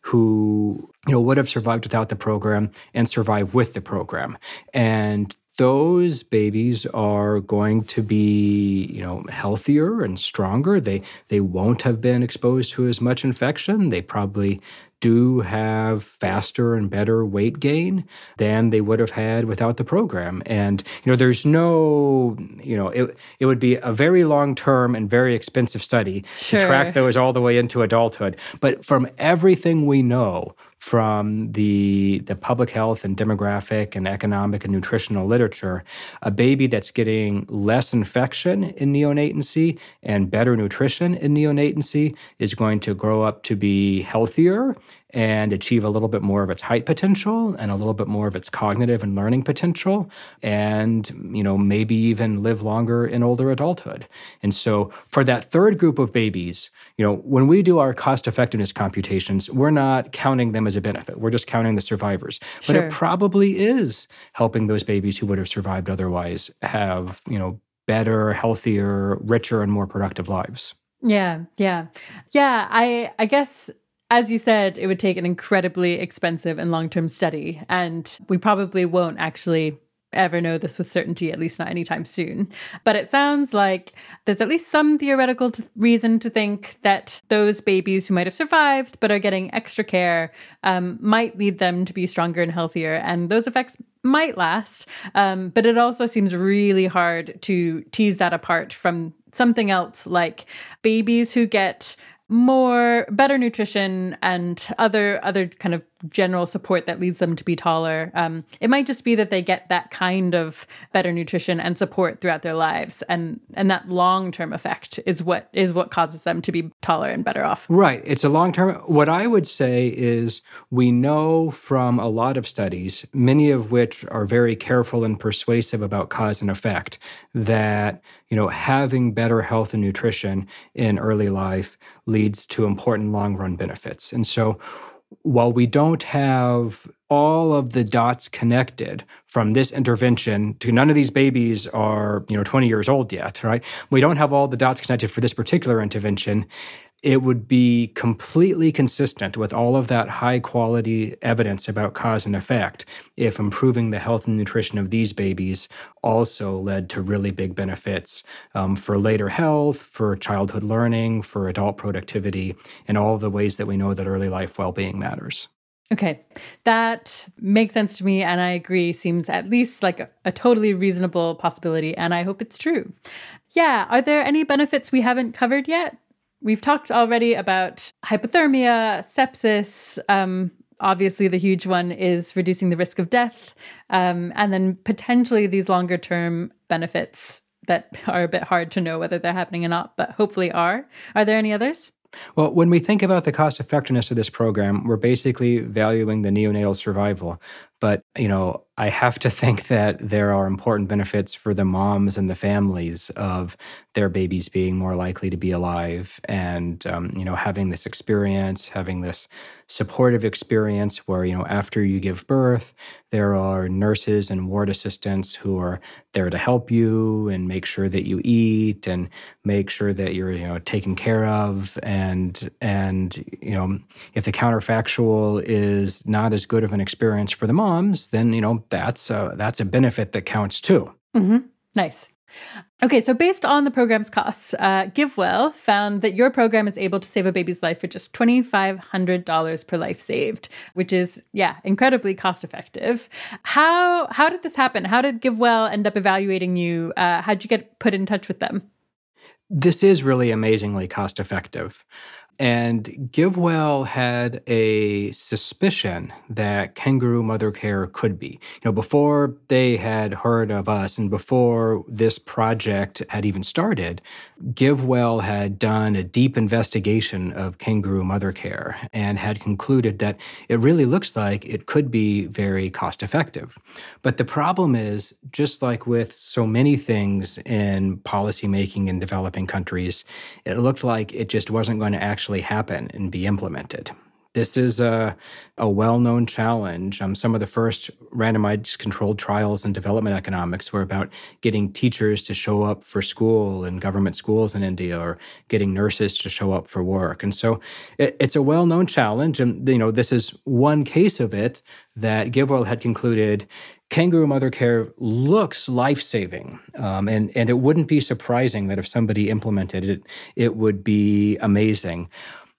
who, you know, would have survived without the program and survive with the program. And those babies are going to be, you know, healthier and stronger. They they won't have been exposed to as much infection. They probably do have faster and better weight gain than they would have had without the program. And, you know, there's no, you know, it it would be a very long-term and very expensive study sure. to track those all the way into adulthood. But from everything we know from the the public health and demographic and economic and nutritional literature, a baby that's getting less infection in neonatency and better nutrition in neonatency is going to grow up to be healthier and achieve a little bit more of its height potential and a little bit more of its cognitive and learning potential, and, you know, maybe even live longer in older adulthood. And so for that third group of babies, you know, when we do our cost effectiveness computations, we're not counting them as a benefit. We're just counting the survivors. Sure. But it probably is helping those babies who would have survived otherwise have, you know, better, healthier, richer, and more productive lives. Yeah, yeah. Yeah, I I guess As you said, it would take an incredibly expensive and long-term study, and we probably won't actually ever know this with certainty, at least not anytime soon. But it sounds like there's at least some theoretical t- reason to think that those babies who might have survived but are getting extra care um, might lead them to be stronger and healthier, and those effects might last. Um, but it also seems really hard to tease that apart from something else, like babies who get more better nutrition and other other kind of general support that leads them to be taller. Um, it might just be that they get that kind of better nutrition and support throughout their lives, and and that long-term effect is what is what causes them to be taller and better off. Right. It's a long-term. What I would say is we know from a lot of studies, many of which are very careful and persuasive about cause and effect, that you know having better health and nutrition in early life leads to important long-run benefits. And so while we don't have all of the dots connected from this intervention to none of these babies are, you know, twenty years old yet, right? We don't have all the dots connected for this particular intervention. It would be completely consistent with all of that high-quality evidence about cause and effect if improving the health and nutrition of these babies also led to really big benefits um, for later health, for childhood learning, for adult productivity, and all of the ways that we know that early life well-being matters. Okay, that makes sense to me, and I agree, seems at least like a, a totally reasonable possibility, and I hope it's true. Yeah, are there any benefits we haven't covered yet? We've talked already about hypothermia, sepsis. Um, obviously, the huge one is reducing the risk of death. Um, and then potentially these longer term benefits that are a bit hard to know whether they're happening or not, but hopefully are. Are there any others? Well, when we think about the cost effectiveness of this program, we're basically valuing the neonatal survival. But, you know, I have to think that there are important benefits for the moms and the families of their babies being more likely to be alive and, um, you know, having this experience, having this supportive experience where, you know, after you give birth, there are nurses and ward assistants who are there to help you and make sure that you eat and make sure that you're, you know, taken care of. And, and you know, if the counterfactual is not as good of an experience for the mom, moms, then, you know, that's a, that's a benefit that counts too. Mm-hmm. Nice. Okay, so based on the program's costs, uh, GiveWell found that your program is able to save a baby's life for just two thousand five hundred dollars per life saved, which is, yeah, incredibly cost effective. How how did this happen? How did GiveWell end up evaluating you? Uh, how'd you get put in touch with them? This is really amazingly cost effective. And GiveWell had a suspicion that Kangaroo Mother Care could be. You know, before they had heard of us and before this project had even started, GiveWell had done a deep investigation of Kangaroo Mother Care and had concluded that it really looks like it could be very cost effective. But the problem is, just like with so many things in policymaking in developing countries, it looked like it just wasn't going to actually happen and be implemented. This is a, a well-known challenge. Um, some of the first randomized controlled trials in development economics were about getting teachers to show up for school in government schools in India, or getting nurses to show up for work. And so it, it's a well-known challenge. And, you know, this is one case of it that GiveWell had concluded Kangaroo Mother Care looks life-saving, um, and, and it wouldn't be surprising that if somebody implemented it, it would be amazing.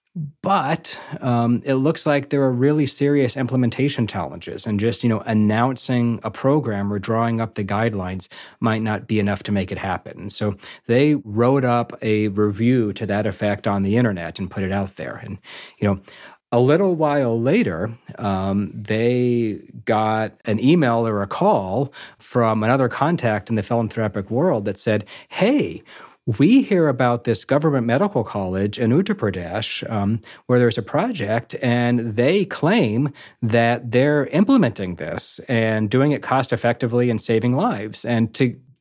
But um, it looks like there are really serious implementation challenges, and just, you know, announcing a program or drawing up the guidelines might not be enough to make it happen. So they wrote up a review to that effect on the internet and put it out there. And, you know, a little while later, um, they got an email or a call from another contact in the philanthropic world that said, hey, we hear about this government medical college in Uttar Pradesh um, where there's a project, and they claim that they're implementing this and doing it cost effectively and saving lives. And to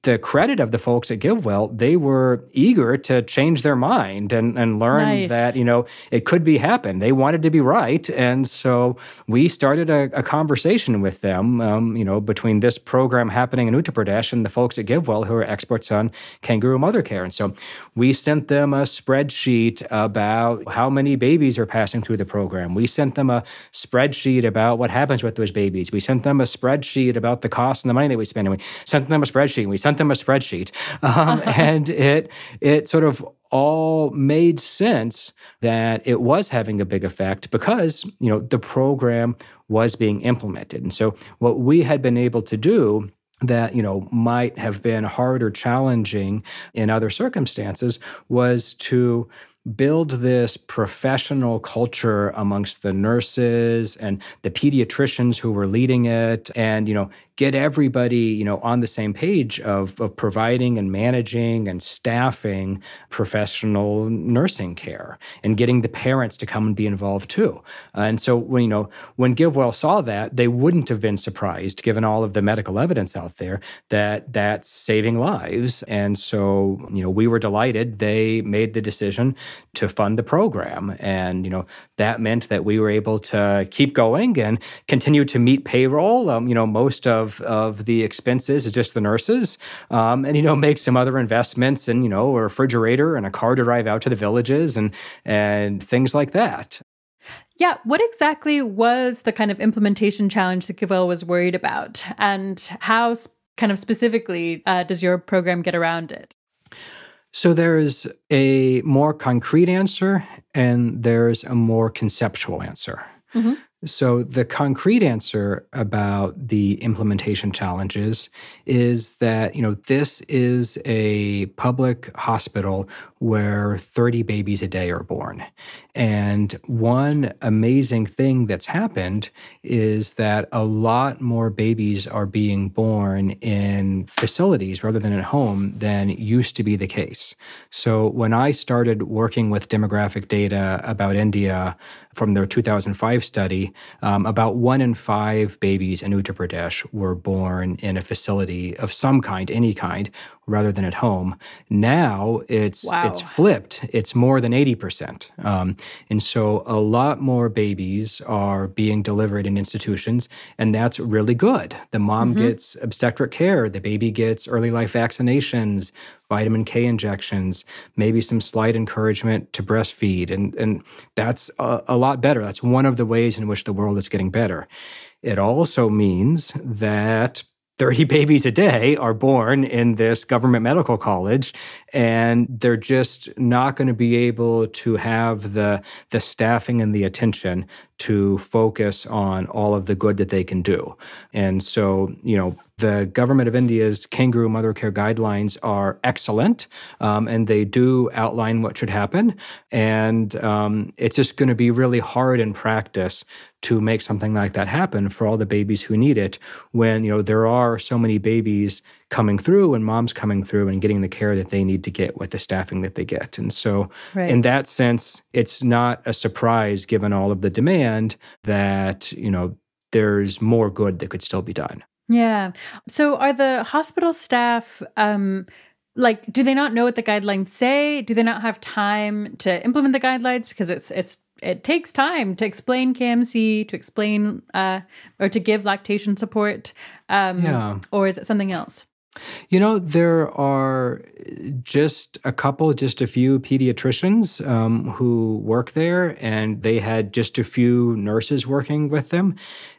the credit of the folks at GiveWell, they were eager to change their mind and, and learn Nice. that, you know, it could be happen. They wanted to be right. And so we started a, a conversation with them, um, you know, between this program happening in Uttar Pradesh and the folks at GiveWell who are experts on kangaroo mother care. And so we sent them a spreadsheet about how many babies are passing through the program. We sent them a spreadsheet about what happens with those babies. We sent them a spreadsheet about the cost and the money that we spend. And we sent them a spreadsheet. And we sent them a spreadsheet. Um, and it it sort of all made sense that it was having a big effect because, you know, the program was being implemented. And so what we had been able to do that, you know, might have been hard or challenging in other circumstances was to build this professional culture amongst the nurses and the pediatricians who were leading it and, you know, get everybody, you know, on the same page of, of providing and managing and staffing professional nursing care and getting the parents to come and be involved too. Uh, and so when, you know, when GiveWell saw that, they wouldn't have been surprised, given all of the medical evidence out there, that that's saving lives. And so, you know, we were delighted. They made the decision to fund the program. And, you know, that meant that we were able to keep going and continue to meet payroll. Um, you know, most of of the expenses is just the nurses, um, and, you know, make some other investments in, you know, a refrigerator and a car to drive out to the villages and and things like that. Yeah. What exactly was the kind of implementation challenge that GiveWell was worried about? And how kind of specifically uh, does your program get around it? So there's a more concrete answer and there's a more conceptual answer. Mm-hmm. So the concrete answer about the implementation challenges is that, you know, this is a public hospital where thirty babies a day are born. And one amazing thing that's happened is that a lot more babies are being born in facilities rather than at home than used to be the case. So when I started working with demographic data about India from their two thousand five study, um, about one in five babies in Uttar Pradesh were born in a facility of some kind, any kind, rather than at home. Now it's wow. it's flipped. It's more than eighty percent. Um, and so a lot more babies are being delivered in institutions, and that's really good. The mom mm-hmm. gets obstetric care. The baby gets early life vaccinations, vitamin K injections, maybe some slight encouragement to breastfeed. And, and that's a, a lot better. That's one of the ways in which the world is getting better. It also means that thirty babies a day are born in this government medical college, and they're just not going to be able to have the, the staffing and the attention to focus on all of the good that they can do. And so, you know, the government of India's kangaroo mother care guidelines are excellent, um, and they do outline what should happen. And um, it's just going to be really hard in practice to make something like that happen for all the babies who need it when, you know, there are so many babies coming through and moms coming through and getting the care that they need to get with the staffing that they get. And so right. in that sense, it's not a surprise given all of the demand that, you know, there's more good that could still be done. Yeah. So are the hospital staff, um, like, do they not know what the guidelines say? Do they not have time to implement the guidelines? Because it's it's it takes time to explain K M C, to explain uh, or to give lactation support. Um, yeah. Or is it something else? You know, there are just a couple, just a few pediatricians um, who work there, and they had just a few nurses working with them.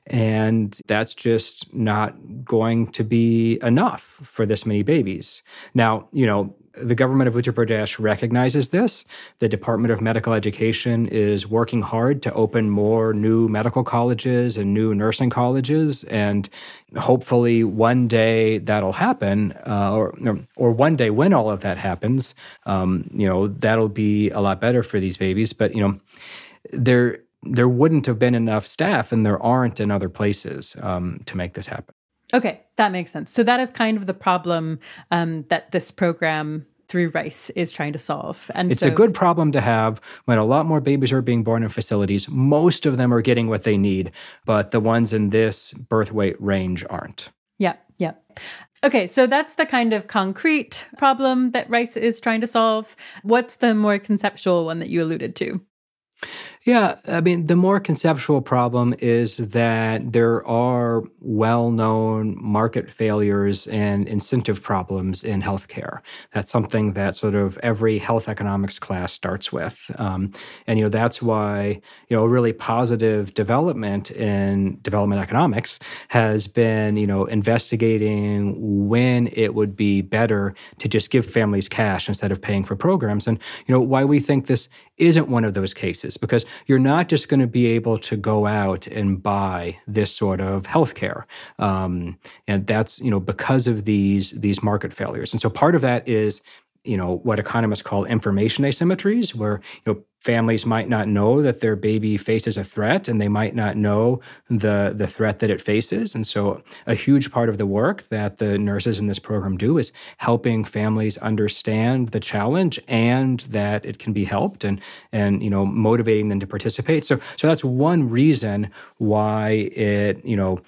And that's just not going to be enough for this many babies. Now, you know, the government of Uttar Pradesh recognizes this. The Department of Medical Education is working hard to open more new medical colleges and new nursing colleges, and hopefully one day that'll happen, uh, or or one day when all of that happens, um, you know, that'll be a lot better for these babies. But, you know, there there wouldn't have been enough staff, and there aren't in other places um, to make this happen. Okay, that makes sense. So that is kind of the problem um, that this program through RICE is trying to solve. And it's so, a good problem to have when a lot more babies are being born in facilities. Most of them are getting what they need, but the ones in this birth weight range aren't. Yep, yep. Okay, so that's the kind of concrete problem that Rice is trying to solve. What's the more conceptual one that you alluded to? Yeah, I mean, the more conceptual problem is that there are well-known market failures and incentive problems in healthcare. That's something that sort of every health economics class starts with. Um, and, you know, that's why, you know, a really positive development in development economics has been, you know, investigating when it would be better to just give families cash instead of paying for programs. And, you know, why we think this isn't one of those cases, because you're not just going to be able to go out and buy this sort of healthcare, um, and that's you know because of these these market failures. And so part of that is you know what economists call information asymmetries, where you know families might not know that their baby faces a threat, and they might not know the the threat that it faces. And so a huge part of the work that the nurses in this program do is helping families understand the challenge and that it can be helped, and and you know motivating them to participate. So so that's one reason why it you know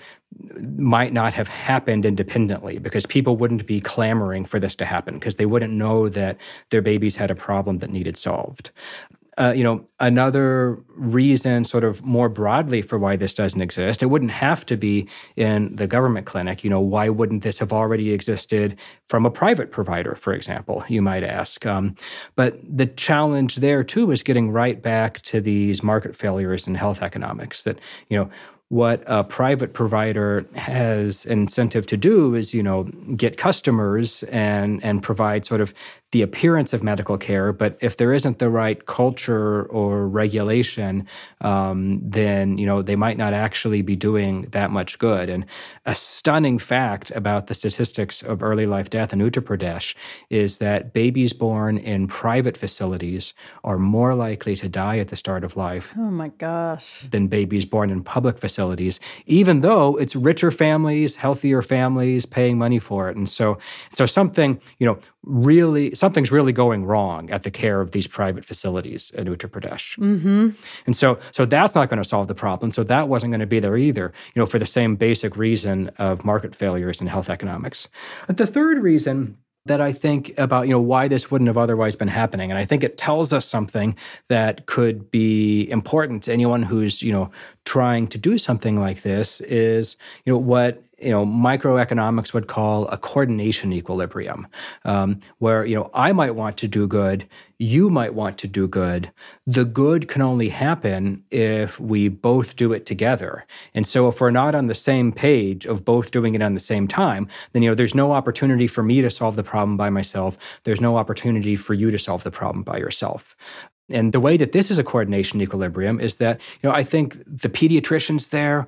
might not have happened independently, because people wouldn't be clamoring for this to happen because they wouldn't know that their babies had a problem that needed solved. Uh, you know, another reason sort of more broadly for why this doesn't exist, it wouldn't have to be in the government clinic. You know, why wouldn't this have already existed from a private provider, for example, you might ask. Um, but the challenge there, too, is getting right back to these market failures in health economics that, you know, what a private provider has incentive to do is, you know, get customers and and provide sort of the appearance of medical care. But if there isn't the right culture or regulation, um, then, you know, they might not actually be doing that much good. And a stunning fact about the statistics of early life death in Uttar Pradesh is that babies born in private facilities are more likely to die at the start of life. Oh my gosh. Than babies born in public facilities, even though it's richer families, healthier families paying money for it. And so, so something, you know, really, something's really going wrong at the care of these private facilities in Uttar Pradesh. Mm-hmm. And so, so that's not going to solve the problem. So that wasn't going to be there either, you know, for the same basic reason of market failures in health economics. But the third reason that I think about, you know, why this wouldn't have otherwise been happening. And I think it tells us something that could be important to anyone who's, you know, trying to do something like this is, you know, what, you know, microeconomics would call a coordination equilibrium, um, where, you know, I might want to do good, you might want to do good. The good can only happen if we both do it together. And so if we're not on the same page of both doing it on the same time, then, you know, there's no opportunity for me to solve the problem by myself. There's no opportunity for you to solve the problem by yourself. And the way that this is a coordination equilibrium is that, you know, I think the pediatricians there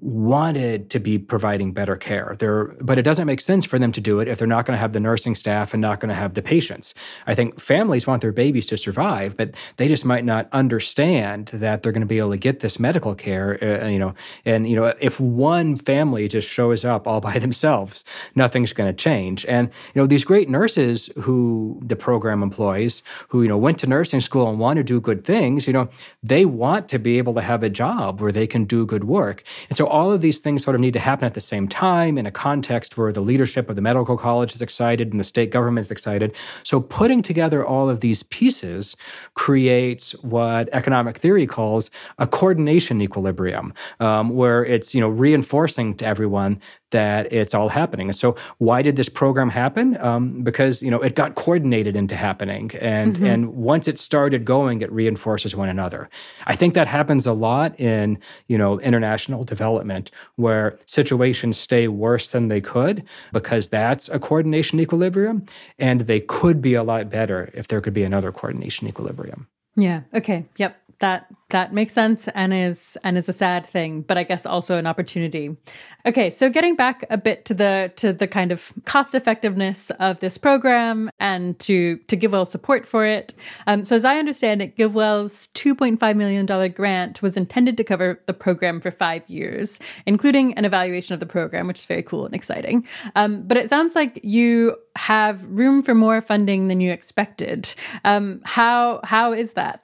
wanted to be providing better care. They're, but it doesn't make sense for them to do it if they're not going to have the nursing staff and not going to have the patients. I think families want their babies to survive, but they just might not understand that they're going to be able to get this medical care, uh, you know, and, you know, if one family just shows up all by themselves, nothing's going to change. And, you know, these great nurses who the program employs, who, you know, went to nursing school and want to do good things, you know, they want to be able to have a job where they can do good work. And so all of these things sort of need to happen at the same time in a context where the leadership of the medical college is excited and the state government is excited. So putting together all of these pieces creates what economic theory calls a coordination equilibrium, um, where it's, you know, reinforcing to everyone that it's all happening. And so why did this program happen? Um, because, you know, it got coordinated into happening. And, mm-hmm. and once it started going, it reinforces one another. I think that happens a lot in, you know, international development, where situations stay worse than they could because that's a coordination equilibrium. And they could be a lot better if there could be another coordination equilibrium. Yeah. Okay. Yep. That that makes sense and is and is a sad thing, but I guess also an opportunity. Okay, so getting back a bit to the to the kind of cost effectiveness of this program and to to GiveWell's support for it. Um, so as I understand it, GiveWell's two point five million dollars grant was intended to cover the program for five years, including an evaluation of the program, which is very cool and exciting. Um, but it sounds like you have room for more funding than you expected. Um, how how is that?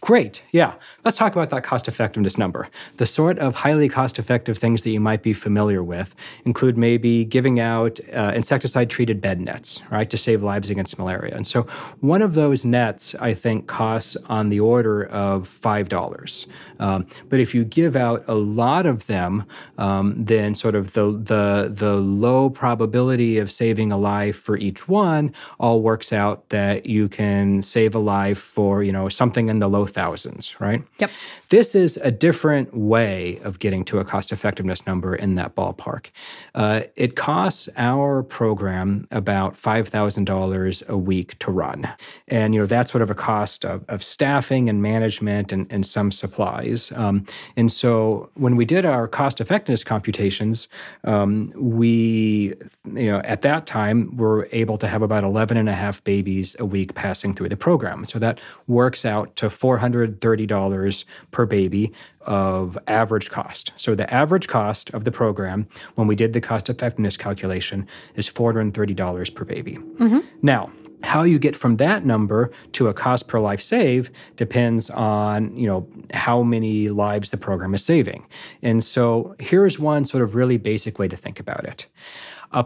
Great. Yeah. Let's talk about that cost effectiveness number. The sort of highly cost effective things that you might be familiar with include maybe giving out uh, insecticide treated bed nets, right, to save lives against malaria. And so one of those nets, I think, costs on the order of five dollars. Um, but if you give out a lot of them, um, then sort of the, the, the low probability of saving a life for each one all works out that you can save a life for, you know, something in the low thousands, right? Yep. This is a different way of getting to a cost effectiveness number in that ballpark. Uh, it costs our program about five thousand dollars a week to run. And, you know, that's sort of a cost of, of staffing and management and, and some supplies. Um, and so when we did our cost effectiveness computations, um, we, you know, at that time, were able to have about eleven and a half babies a week passing through the program. So that works out to four hundred thirty dollars per baby of average cost. So the average cost of the program, when we did the cost effectiveness calculation, is four hundred thirty dollars per baby. Mm-hmm. Now, how you get from that number to a cost per life save depends on, you know, how many lives the program is saving. And so here's one sort of really basic way to think about it. A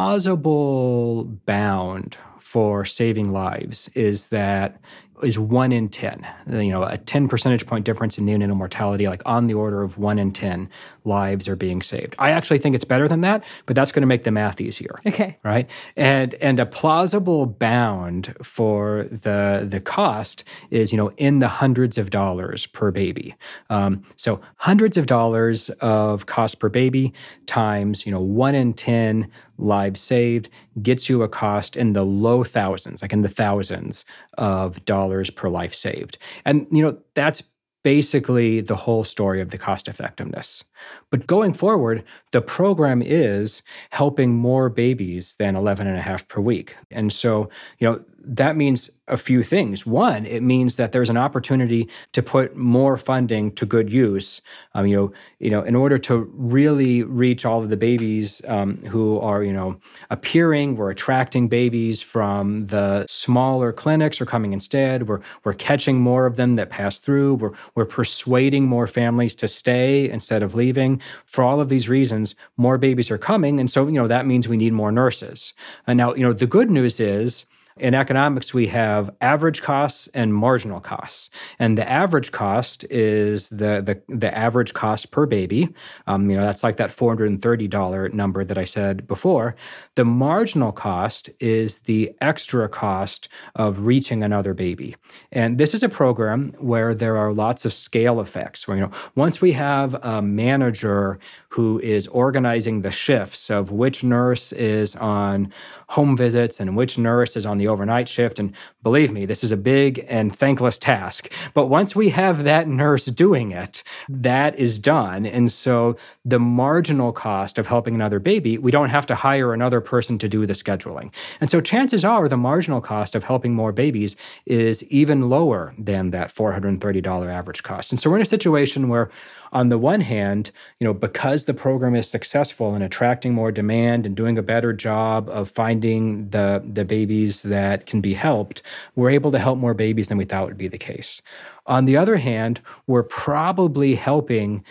plausible bound for saving lives is that is one in ten. You know, a ten percentage point difference in neonatal mortality, like on the order of one in ten lives are being saved. I actually think it's better than that, but that's going to make the math easier. Okay. Right? And and a plausible bound for the the cost is, you know, in the hundreds of dollars per baby. Um, so hundreds of dollars of cost per baby times, you know, one in ten lives saved gets you a cost in the low thousands, like in the thousands of dollars per life saved. And, you know, that's basically the whole story of the cost effectiveness. But going forward, the program is helping more babies than eleven and a half per week. And so, you know, that means a few things. One, it means that there's an opportunity to put more funding to good use. Um, you know, you know, in order to really reach all of the babies um, who are, you know, appearing, we're attracting babies from the smaller clinics are coming instead. We're we're catching more of them that pass through. We're we're persuading more families to stay instead of leaving. For all of these reasons, more babies are coming, and so, you know, that means we need more nurses. And now, you know, the good news is, in economics, we have average costs and marginal costs. And the average cost is the the, the average cost per baby. Um, you know, that's like that four hundred thirty dollars number that I said before. The marginal cost is the extra cost of reaching another baby. And this is a program where there are lots of scale effects, where, you know, once we have a manager who is organizing the shifts of which nurse is on home visits and which nurse is on the overnight shift. And believe me, this is a big and thankless task. But once we have that nurse doing it, that is done. And so the marginal cost of helping another baby, we don't have to hire another person to do the scheduling. And so chances are the marginal cost of helping more babies is even lower than that four hundred thirty dollars average cost. And so we're in a situation where, on the one hand, you know, because the program is successful in attracting more demand and doing a better job of finding the, the babies that can be helped, we're able to help more babies than we thought would be the case. On the other hand, we're probably helping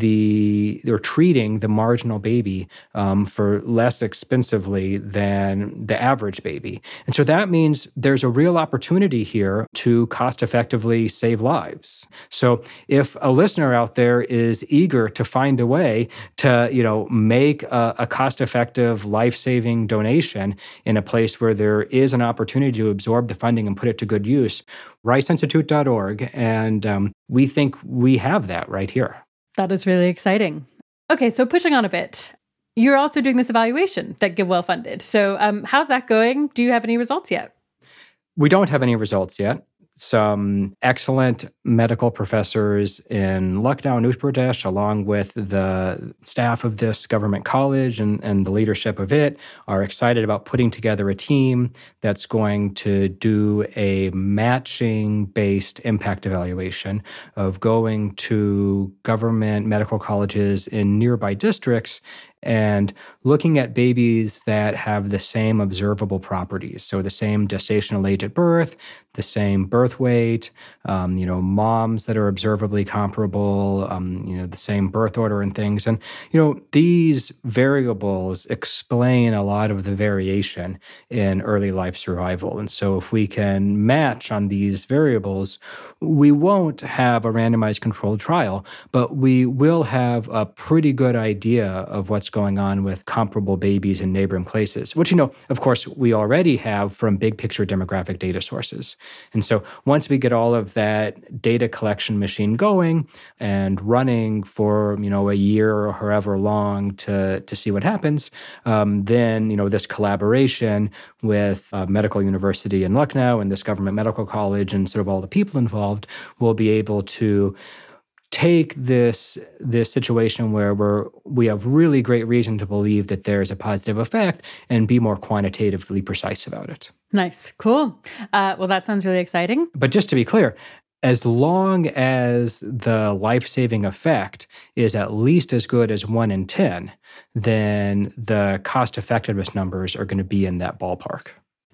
the, or treating the marginal baby um, for less expensively than the average baby. And so that means there's a real opportunity here to cost effectively save lives. So if a listener out there is eager to find a way to, you know, make a, a cost-effective, life-saving donation in a place where there is an opportunity to absorb the funding and put it to good use, rice institute dot org, and um, we think we have that right here. That is really exciting. Okay, so pushing on a bit, you're also doing this evaluation that GiveWell funded. So um, how's that going? Do you have any results yet? We don't have any results yet. Some excellent medical professors in Lucknow and Uttar Pradesh, along with the staff of this government college and, and the leadership of it, are excited about putting together a team that's going to do a matching-based impact evaluation of going to government medical colleges in nearby districts and looking at babies that have the same observable properties. So the same gestational age at birth, the same birth weight, um, you know, moms that are observably comparable, um, you know, the same birth order and things. And, you know, these variables explain a lot of the variation in early life survival. And so if we can match on these variables, we won't have a randomized controlled trial, but we will have a pretty good idea of what's going on with comparable babies in neighboring places, which, you know, of course, we already have from big picture demographic data sources. And so once we get all of that data collection machine going and running for, you know, a year or however long to, to see what happens, um, then, you know, this collaboration with uh, Medical University in Lucknow and this government medical college and sort of all the people involved will be able to take this this situation where we're we have really great reason to believe that there is a positive effect and be more quantitatively precise about it. Nice. Cool. Uh, well, that sounds really exciting. But just to be clear, as long as the life-saving effect is at least as good as one in ten, then the cost-effectiveness numbers are going to be in that ballpark.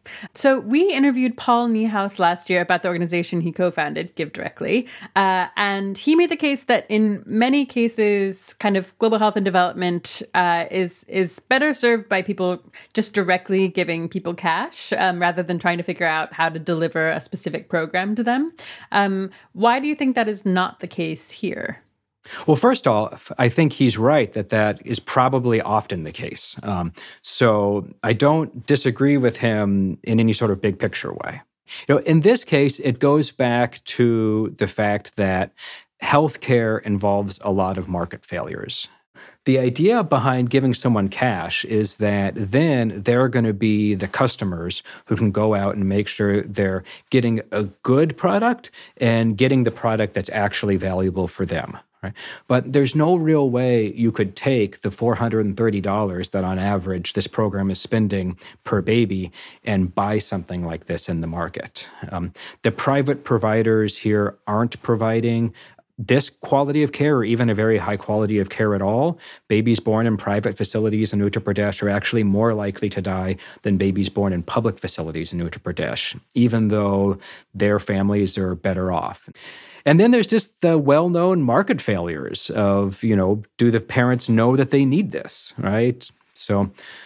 So we interviewed Paul Niehaus last year about the organization he co-founded, Give Directly, uh, and he made the case that in many cases, kind of global health and development uh, is is better served by people just directly giving people cash um, rather than trying to figure out how to deliver a specific program to them. Um, why do you think that is not the case here? Well, first off, I think he's right that that is probably often the case. Um, so I don't disagree with him in any sort of big picture way. You know, in this case, it goes back to the fact that healthcare involves a lot of market failures. The idea behind giving someone cash is that then they're going to be the customers who can go out and make sure they're getting a good product and getting the product that's actually valuable for them. Right? But there's no real way you could take the four hundred thirty dollars that on average this program is spending per baby and buy something like this in the market. Um, the private providers here aren't providing this quality of care or even a very high quality of care at all. Babies born in private facilities in Uttar Pradesh are actually more likely to die than babies born in public facilities in Uttar Pradesh, even though their families are better off. And then there's just the well-known market failures of, you know, do the parents know that they need this, right? So,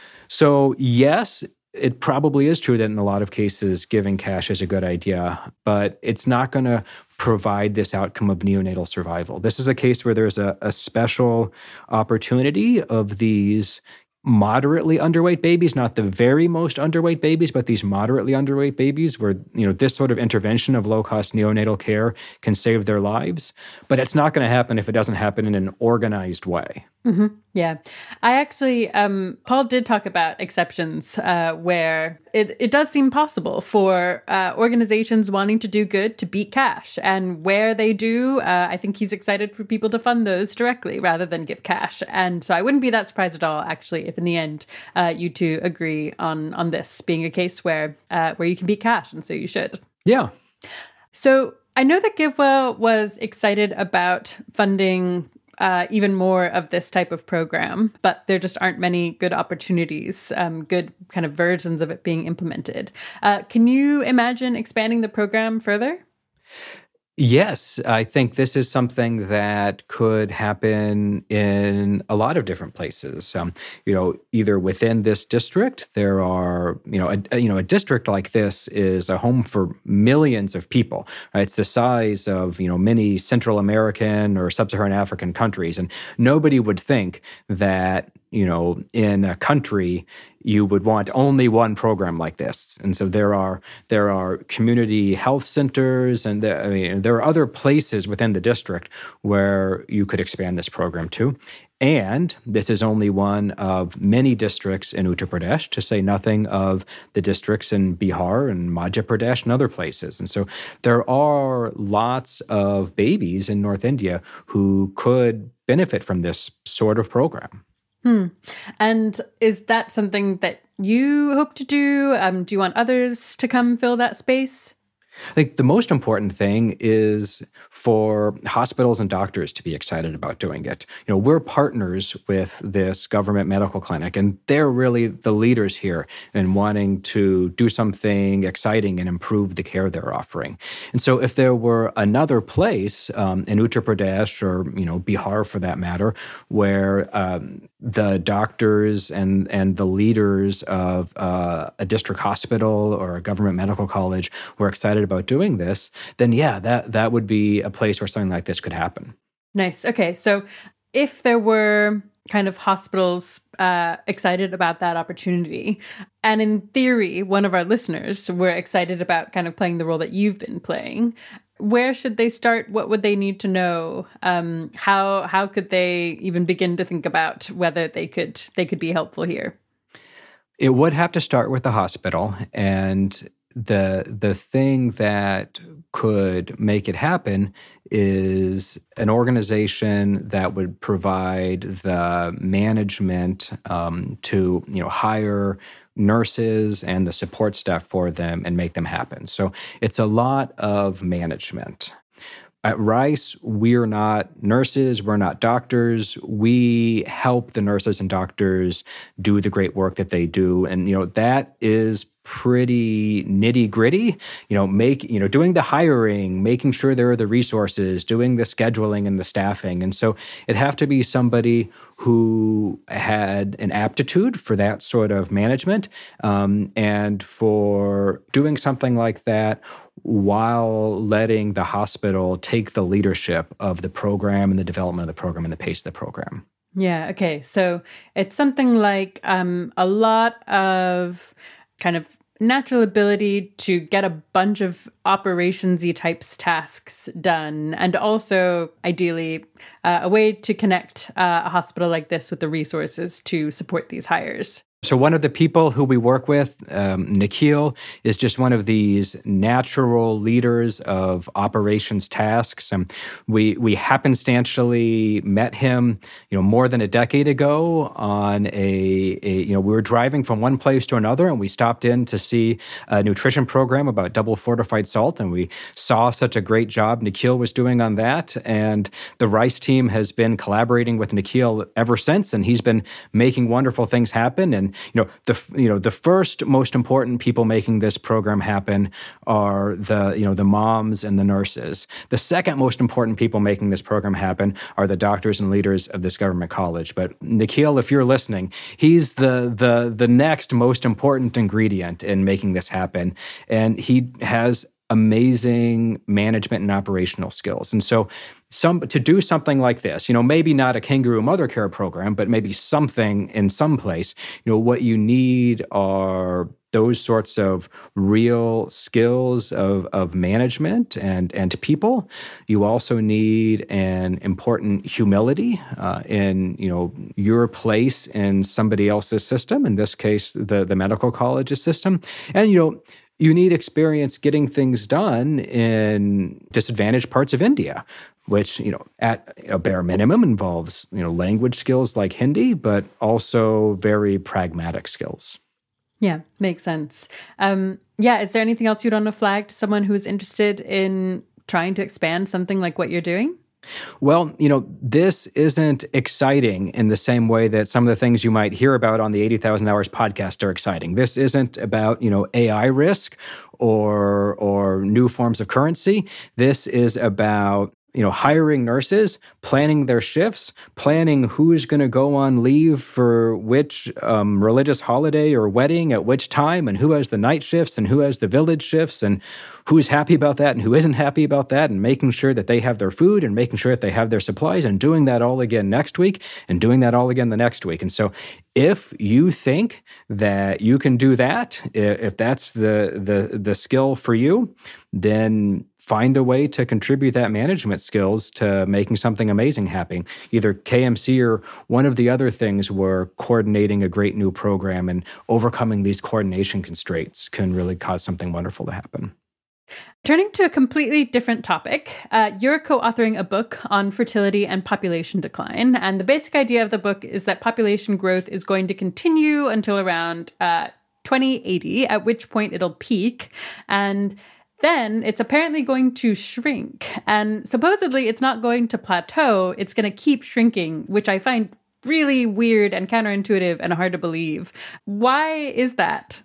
so yes, it probably is true that in a lot of cases, giving cash is a good idea, but it's not going to provide this outcome of neonatal survival. This is a case where there's a, a special opportunity of these moderately underweight babies, not the very most underweight babies, but these moderately underweight babies where, you know, this sort of intervention of low-cost neonatal care can save their lives. But it's not going to happen if it doesn't happen in an organized way. Mm-hmm. Yeah. I actually, um, Paul did talk about exceptions uh, where it, it does seem possible for uh, organizations wanting to do good to beat cash. And where they do, uh, I think he's excited for people to fund those directly rather than give cash. And so I wouldn't be that surprised at all, actually, if in the end uh, you two agree on on this being a case where uh, where you can beat cash. And so you should. Yeah. So I know that GiveWell was excited about funding Uh, even more of this type of program, but there just aren't many good opportunities, um, good kind of versions of it being implemented. Uh, can you imagine expanding the program further? Yes, I think this is something that could happen in a lot of different places. Um, you know, either within this district, there are, you know, a, you know, a district like this is a home for millions of people. Right? It's the size of, you know, many Central American or Sub-Saharan African countries, and nobody would think that, you know, in a country you would want only one program like this. And so there are there are community health centers, and there, I mean, there are other places within the district where you could expand this program to. And this is only one of many districts in Uttar Pradesh, to say nothing of the districts in Bihar and Madhya Pradesh and other places. And so there are lots of babies in North India who could benefit from this sort of program. Hmm. And is that something that you hope to do? Um, do you want others to come fill that space? I think the most important thing is for hospitals and doctors to be excited about doing it. You know, we're partners with this government medical clinic, and they're really the leaders here in wanting to do something exciting and improve the care they're offering. And so if there were another place um, in Uttar Pradesh or, you know, Bihar for that matter, where um, the doctors and, and the leaders of uh, a district hospital or a government medical college were excited about doing this, then yeah, that that would be a place where something like this could happen. Nice. Okay, so if there were kind of hospitals uh, excited about that opportunity, and in theory, one of our listeners were excited about kind of playing the role that you've been playing, where should they start? What would they need to know? Um, how how could they even begin to think about whether they could they could be helpful here? It would have to start with the hospital, and the the thing that could make it happen is an organization that would provide the management um, to, you know, hire nurses and the support staff for them and make them happen. So it's a lot of management. At Rice, we're not nurses, we're not doctors. We help the nurses and doctors do the great work that they do. And, you know, that is pretty nitty gritty, you know, make, you know, doing the hiring, making sure there are the resources, doing the scheduling and the staffing. And so it'd have to be somebody who had an aptitude for that sort of management um, and for doing something like that while letting the hospital take the leadership of the program and the development of the program and the pace of the program. Yeah. Okay. So it's something like um, a lot of kind of natural ability to get a bunch of operations-y types tasks done, and also ideally uh, a way to connect uh, a hospital like this with the resources to support these hires. So one of the people who we work with, um, Nikhil, is just one of these natural leaders of operations tasks. And we we happenstantially met him, you know, more than a decade ago on a, a, you know, we were driving from one place to another, and we stopped in to see a nutrition program about double fortified salt, and we saw such a great job Nikhil was doing on that. And the Rice team has been collaborating with Nikhil ever since, and he's been making wonderful things happen. And you know, the you know the first most important people making this program happen are the you know the moms and the nurses. The second most important people making this program happen are the doctors and leaders of this government college. But Nikhil, if you're listening, he's the the the next most important ingredient in making this happen, and he has amazing management and operational skills. And so some to do something like this, you know, maybe not a kangaroo mother care program, but maybe something in some place, you know, what you need are those sorts of real skills of, of management and, and people. You also need an important humility uh, in, you know, your place in somebody else's system, in this case, the, the medical college's system. And, you know, you need experience getting things done in disadvantaged parts of India, which, you know, at a bare minimum involves, you know, language skills like Hindi, but also very pragmatic skills. Yeah, makes sense. Um, yeah, is there anything else you'd want to flag to someone who's interested in trying to expand something like what you're doing? Well, you know, this isn't exciting in the same way that some of the things you might hear about on the eighty thousand Hours podcast are exciting. This isn't about, you know, A I risk or or new forms of currency. This is about, you know, hiring nurses, planning their shifts, planning who's going to go on leave for which um, religious holiday or wedding at which time, and who has the night shifts and who has the village shifts, and who's happy about that and who isn't happy about that, and making sure that they have their food and making sure that they have their supplies, and doing that all again next week and doing that all again the next week. And so if you think that you can do that, if that's the the the skill for you, then find a way to contribute that management skills to making something amazing happen. Either K M C or one of the other things where coordinating a great new program and overcoming these coordination constraints can really cause something wonderful to happen. Turning to a completely different topic, uh, you're co-authoring a book on fertility and population decline. And the basic idea of the book is that population growth is going to continue until around uh, twenty eighty, at which point it'll peak. And then it's apparently going to shrink. And supposedly it's not going to plateau, it's going to keep shrinking, which I find really weird and counterintuitive and hard to believe. Why is that?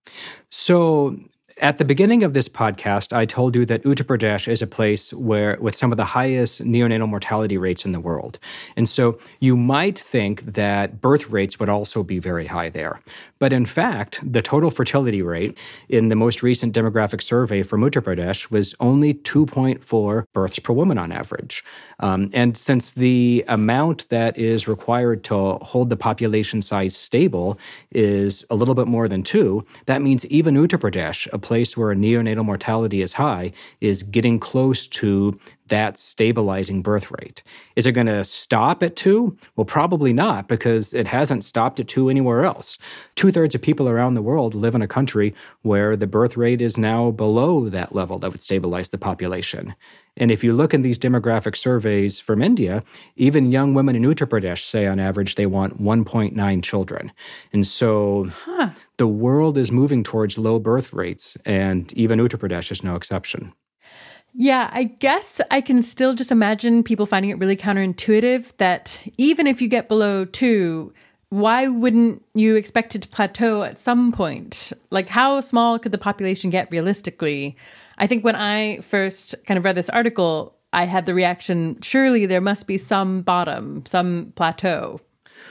So at the beginning of this podcast, I told you that Uttar Pradesh is a place where with some of the highest neonatal mortality rates in the world. And so you might think that birth rates would also be very high there. But in fact, the total fertility rate in the most recent demographic survey from Uttar Pradesh was only two point four births per woman on average. Um, and since the amount that is required to hold the population size stable is a little bit more than two, that means even Uttar Pradesh, a place where neonatal mortality is high, is getting close to that stabilizing birth rate. Is it going to stop at two? Well, probably not, because it hasn't stopped at two anywhere else. Two-thirds of people around the world live in a country where the birth rate is now below that level that would stabilize the population. And if you look in these demographic surveys from India, even young women in Uttar Pradesh say on average they want one point nine children. And so huh. the world is moving towards low birth rates, and even Uttar Pradesh is no exception. Yeah, I guess I can still just imagine people finding it really counterintuitive that even if you get below two, why wouldn't you expect it to plateau at some point? Like, how small could the population get realistically? I think when I first kind of read this article, I had the reaction, surely there must be some bottom, some plateau.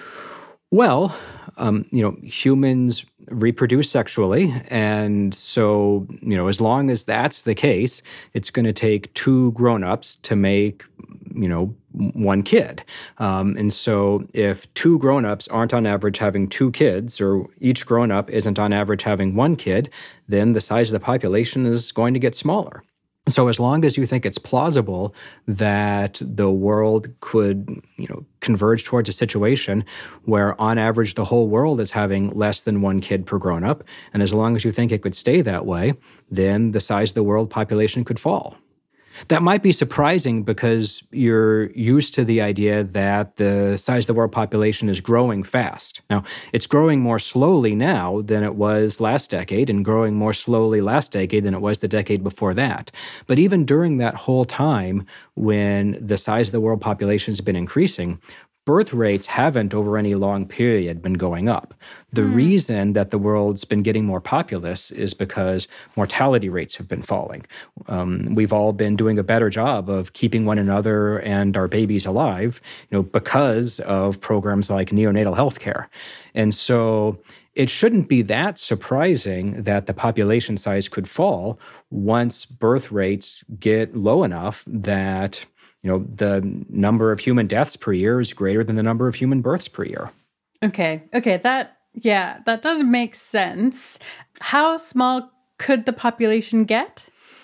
Well, um, you know, humans reproduce sexually. And so, you know, as long as that's the case, it's going to take two grown-ups to make, you know, one kid. Um, and so if two grown-ups aren't on average having two kids, or each grown-up isn't on average having one kid, then the size of the population is going to get smaller. So as long as you think it's plausible that the world could, you know, converge towards a situation where on average the whole world is having less than one kid per grown-up, and as long as you think it could stay that way, then the size of the world population could fall. That might be surprising because you're used to the idea that the size of the world population is growing fast. Now, it's growing more slowly now than it was last decade, and growing more slowly last decade than it was the decade before that. But even during that whole time when the size of the world population has been increasing, birth rates haven't over any long period been going up. The mm. reason that the world's been getting more populous is because mortality rates have been falling. Um, we've all been doing a better job of keeping one another and our babies alive, you know, because of programs like neonatal health care. And so it shouldn't be that surprising that the population size could fall once birth rates get low enough that you know, the number of human deaths per year is greater than the number of human births per year. Okay. Okay. That, yeah, that does make sense. How small could the population get?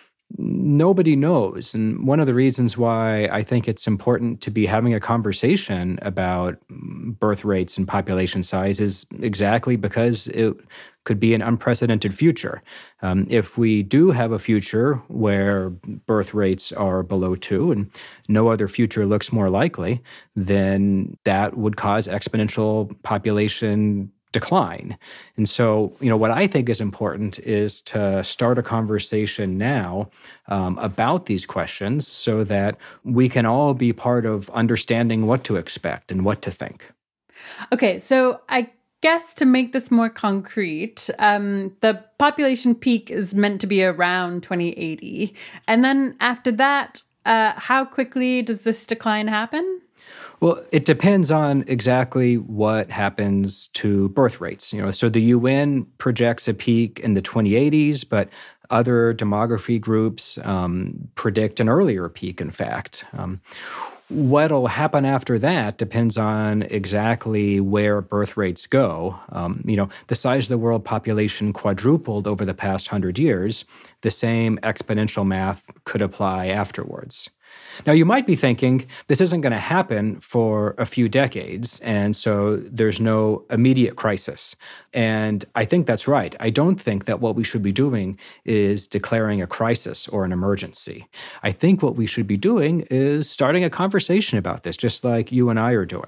Nobody knows. And one of the reasons why I think it's important to be having a conversation about birth rates and population size is exactly because it could be an unprecedented future. Um, if we do have a future where birth rates are below two and no other future looks more likely, then that would cause exponential population decline. And so, you know, what I think is important is to start a conversation now um, about these questions so that we can all be part of understanding what to expect and what to think. Okay, so I guess to make this more concrete, um, the population peak is meant to be around twenty eighty. And then after that, uh, how quickly does this decline happen? Well, it depends on exactly what happens to birth rates. You know, so the U N projects a peak in the twenty eighties, but other demography groups um, predict an earlier peak, in fact. Um, What'll happen after that depends on exactly where birth rates go. Um, you know, the size of the world population quadrupled over the past hundred years. The same exponential math could apply afterwards. Now, you might be thinking, this isn't going to happen for a few decades, and so there's no immediate crisis. And I think that's right. I don't think that what we should be doing is declaring a crisis or an emergency. I think what we should be doing is starting a conversation about this, just like you and I are doing.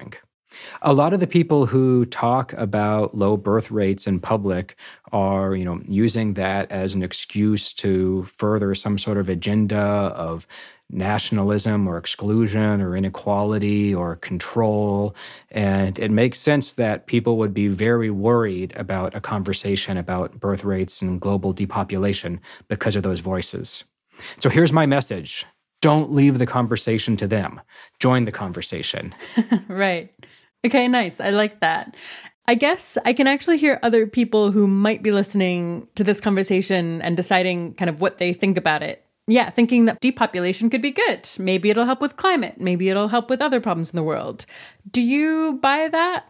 A lot of the people who talk about low birth rates in public are, you know, using that as an excuse to further some sort of agenda of nationalism or exclusion or inequality or control. And it makes sense that people would be very worried about a conversation about birth rates and global depopulation because of those voices. So here's my message. Don't leave the conversation to them. Join the conversation. Right. Okay, nice. I like that. I guess I can actually hear other people who might be listening to this conversation and deciding kind of what they think about it. Yeah, thinking that depopulation could be good. Maybe it'll help with climate. Maybe it'll help with other problems in the world. Do you buy that?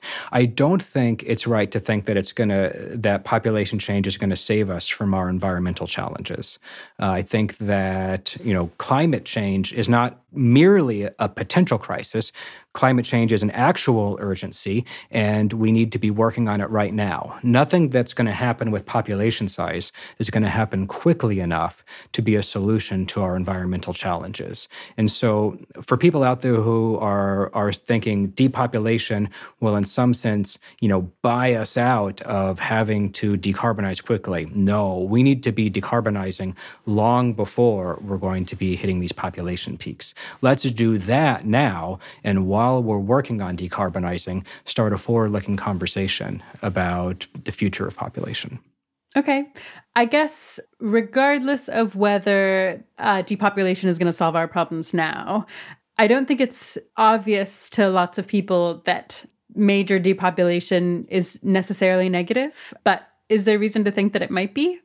I don't think it's right to think that it's going to that population change is going to save us from our environmental challenges. Uh, I think that, you know, climate change is not merely a potential crisis. Climate change is an actual urgency, and we need to be working on it right now. Nothing that's going to happen with population size is going to happen quickly enough to be a solution to our environmental challenges. And so for people out there who are, are thinking depopulation will in some sense, you know, buy us out of having to decarbonize quickly. No, we need to be decarbonizing long before we're going to be hitting these population peaks. Let's do that now, and while we're working on decarbonizing, start a forward-looking conversation about the future of population. Okay. I guess regardless of whether uh, depopulation is going to solve our problems now, I don't think it's obvious to lots of people that major depopulation is necessarily negative, but is there reason to think that it might be?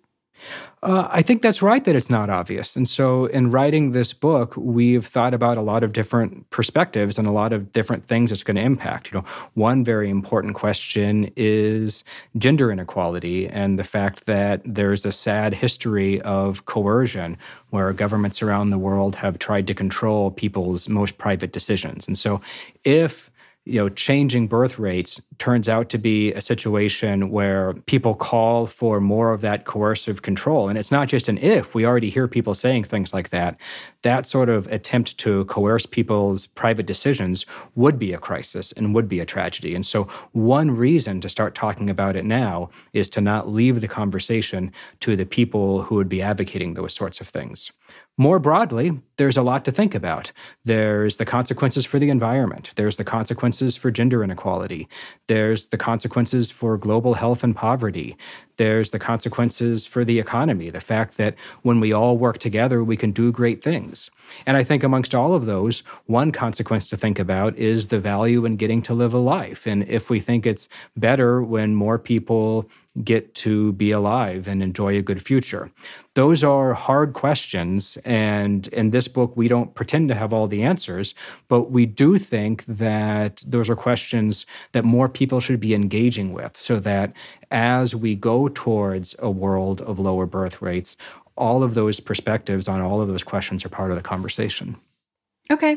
Uh, I think that's right that it's not obvious. And so in writing this book, we've thought about a lot of different perspectives and a lot of different things it's going to impact. You know, one very important question is gender inequality and the fact that there's a sad history of coercion where governments around the world have tried to control people's most private decisions. And so if you know, changing birth rates turns out to be a situation where people call for more of that coercive control. And it's not just an if. We already hear people saying things like that. That sort of attempt to coerce people's private decisions would be a crisis and would be a tragedy. And so one reason to start talking about it now is to not leave the conversation to the people who would be advocating those sorts of things. More broadly, there's a lot to think about. There's the consequences for the environment. There's the consequences for gender inequality. There's the consequences for global health and poverty. There's the consequences for the economy, the fact that when we all work together, we can do great things. And I think amongst all of those, one consequence to think about is the value in getting to live a life. And if we think it's better when more people get to be alive and enjoy a good future. Those are hard questions, and in this book, we don't pretend to have all the answers, but we do think that those are questions that more people should be engaging with so that as we go towards a world of lower birth rates, all of those perspectives on all of those questions are part of the conversation. Okay.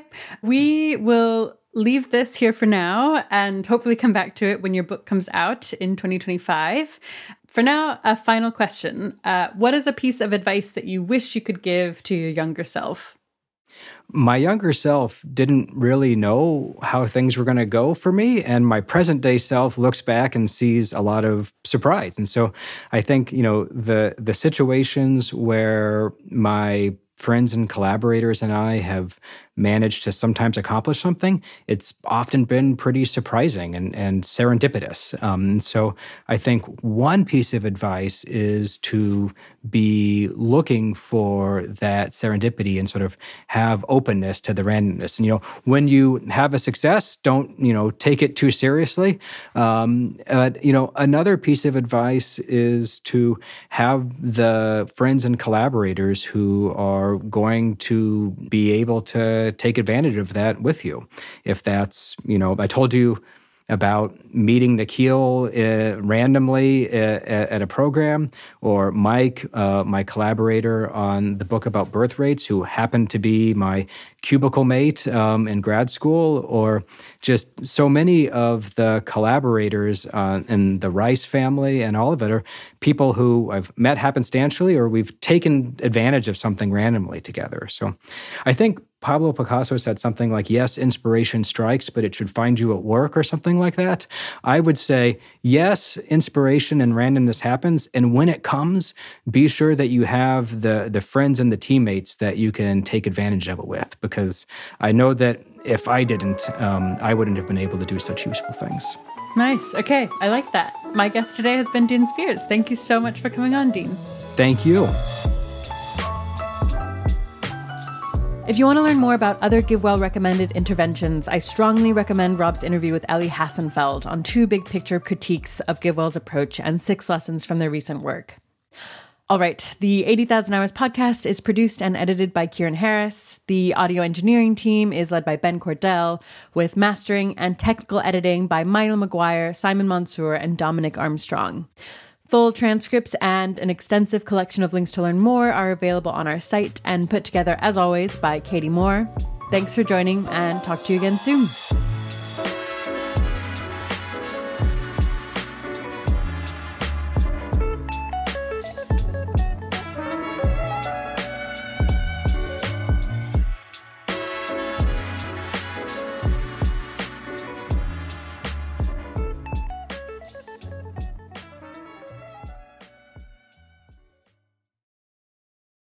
We will leave this here for now and hopefully come back to it when your book comes out in twenty twenty-five. For now, a final question. Uh, what is a piece of advice that you wish you could give to your younger self? My younger self didn't really know how things were going to go for me, and my present-day self looks back and sees a lot of surprise. And so I think, you know, the the situations where my friends and collaborators and I have managed to sometimes accomplish something, it's often been pretty surprising and, and serendipitous. Um, so I think one piece of advice is to be looking for that serendipity and sort of have openness to the randomness. And, you know, when you have a success, don't, you know, take it too seriously. Um, uh, you know, another piece of advice is to have the friends and collaborators who are going to be able to take advantage of that with you. If that's, you know, I told you about meeting Nikhil uh, randomly at, at a program, or Mike, uh, my collaborator on the book about birth rates, who happened to be my cubicle mate um, in grad school, or just so many of the collaborators uh, in the Rice family and all of it are people who I've met happenstantially, or we've taken advantage of something randomly together. So I think Pablo Picasso said something like, yes, inspiration strikes, but it should find you at work or something like that. I would say, yes, inspiration and randomness happens. And when it comes, be sure that you have the, the friends and the teammates that you can take advantage of it with. Because I know that if I didn't, um, I wouldn't have been able to do such useful things. Nice. Okay. I like that. My guest today has been Dean Spears. Thank you so much for coming on, Dean. Thank you. If you want to learn more about other GiveWell recommended interventions, I strongly recommend Rob's interview with Ellie Hassenfeld on two big picture critiques of GiveWell's approach and six lessons from their recent work. All right, the eighty thousand Hours podcast is produced and edited by Kieran Harris. The audio engineering team is led by Ben Cordell, with mastering and technical editing by Milo McGuire, Simon Mansour, and Dominic Armstrong. Full transcripts and an extensive collection of links to learn more are available on our site and put together, as always, by Katie Moore. Thanks for joining, and talk to you again soon.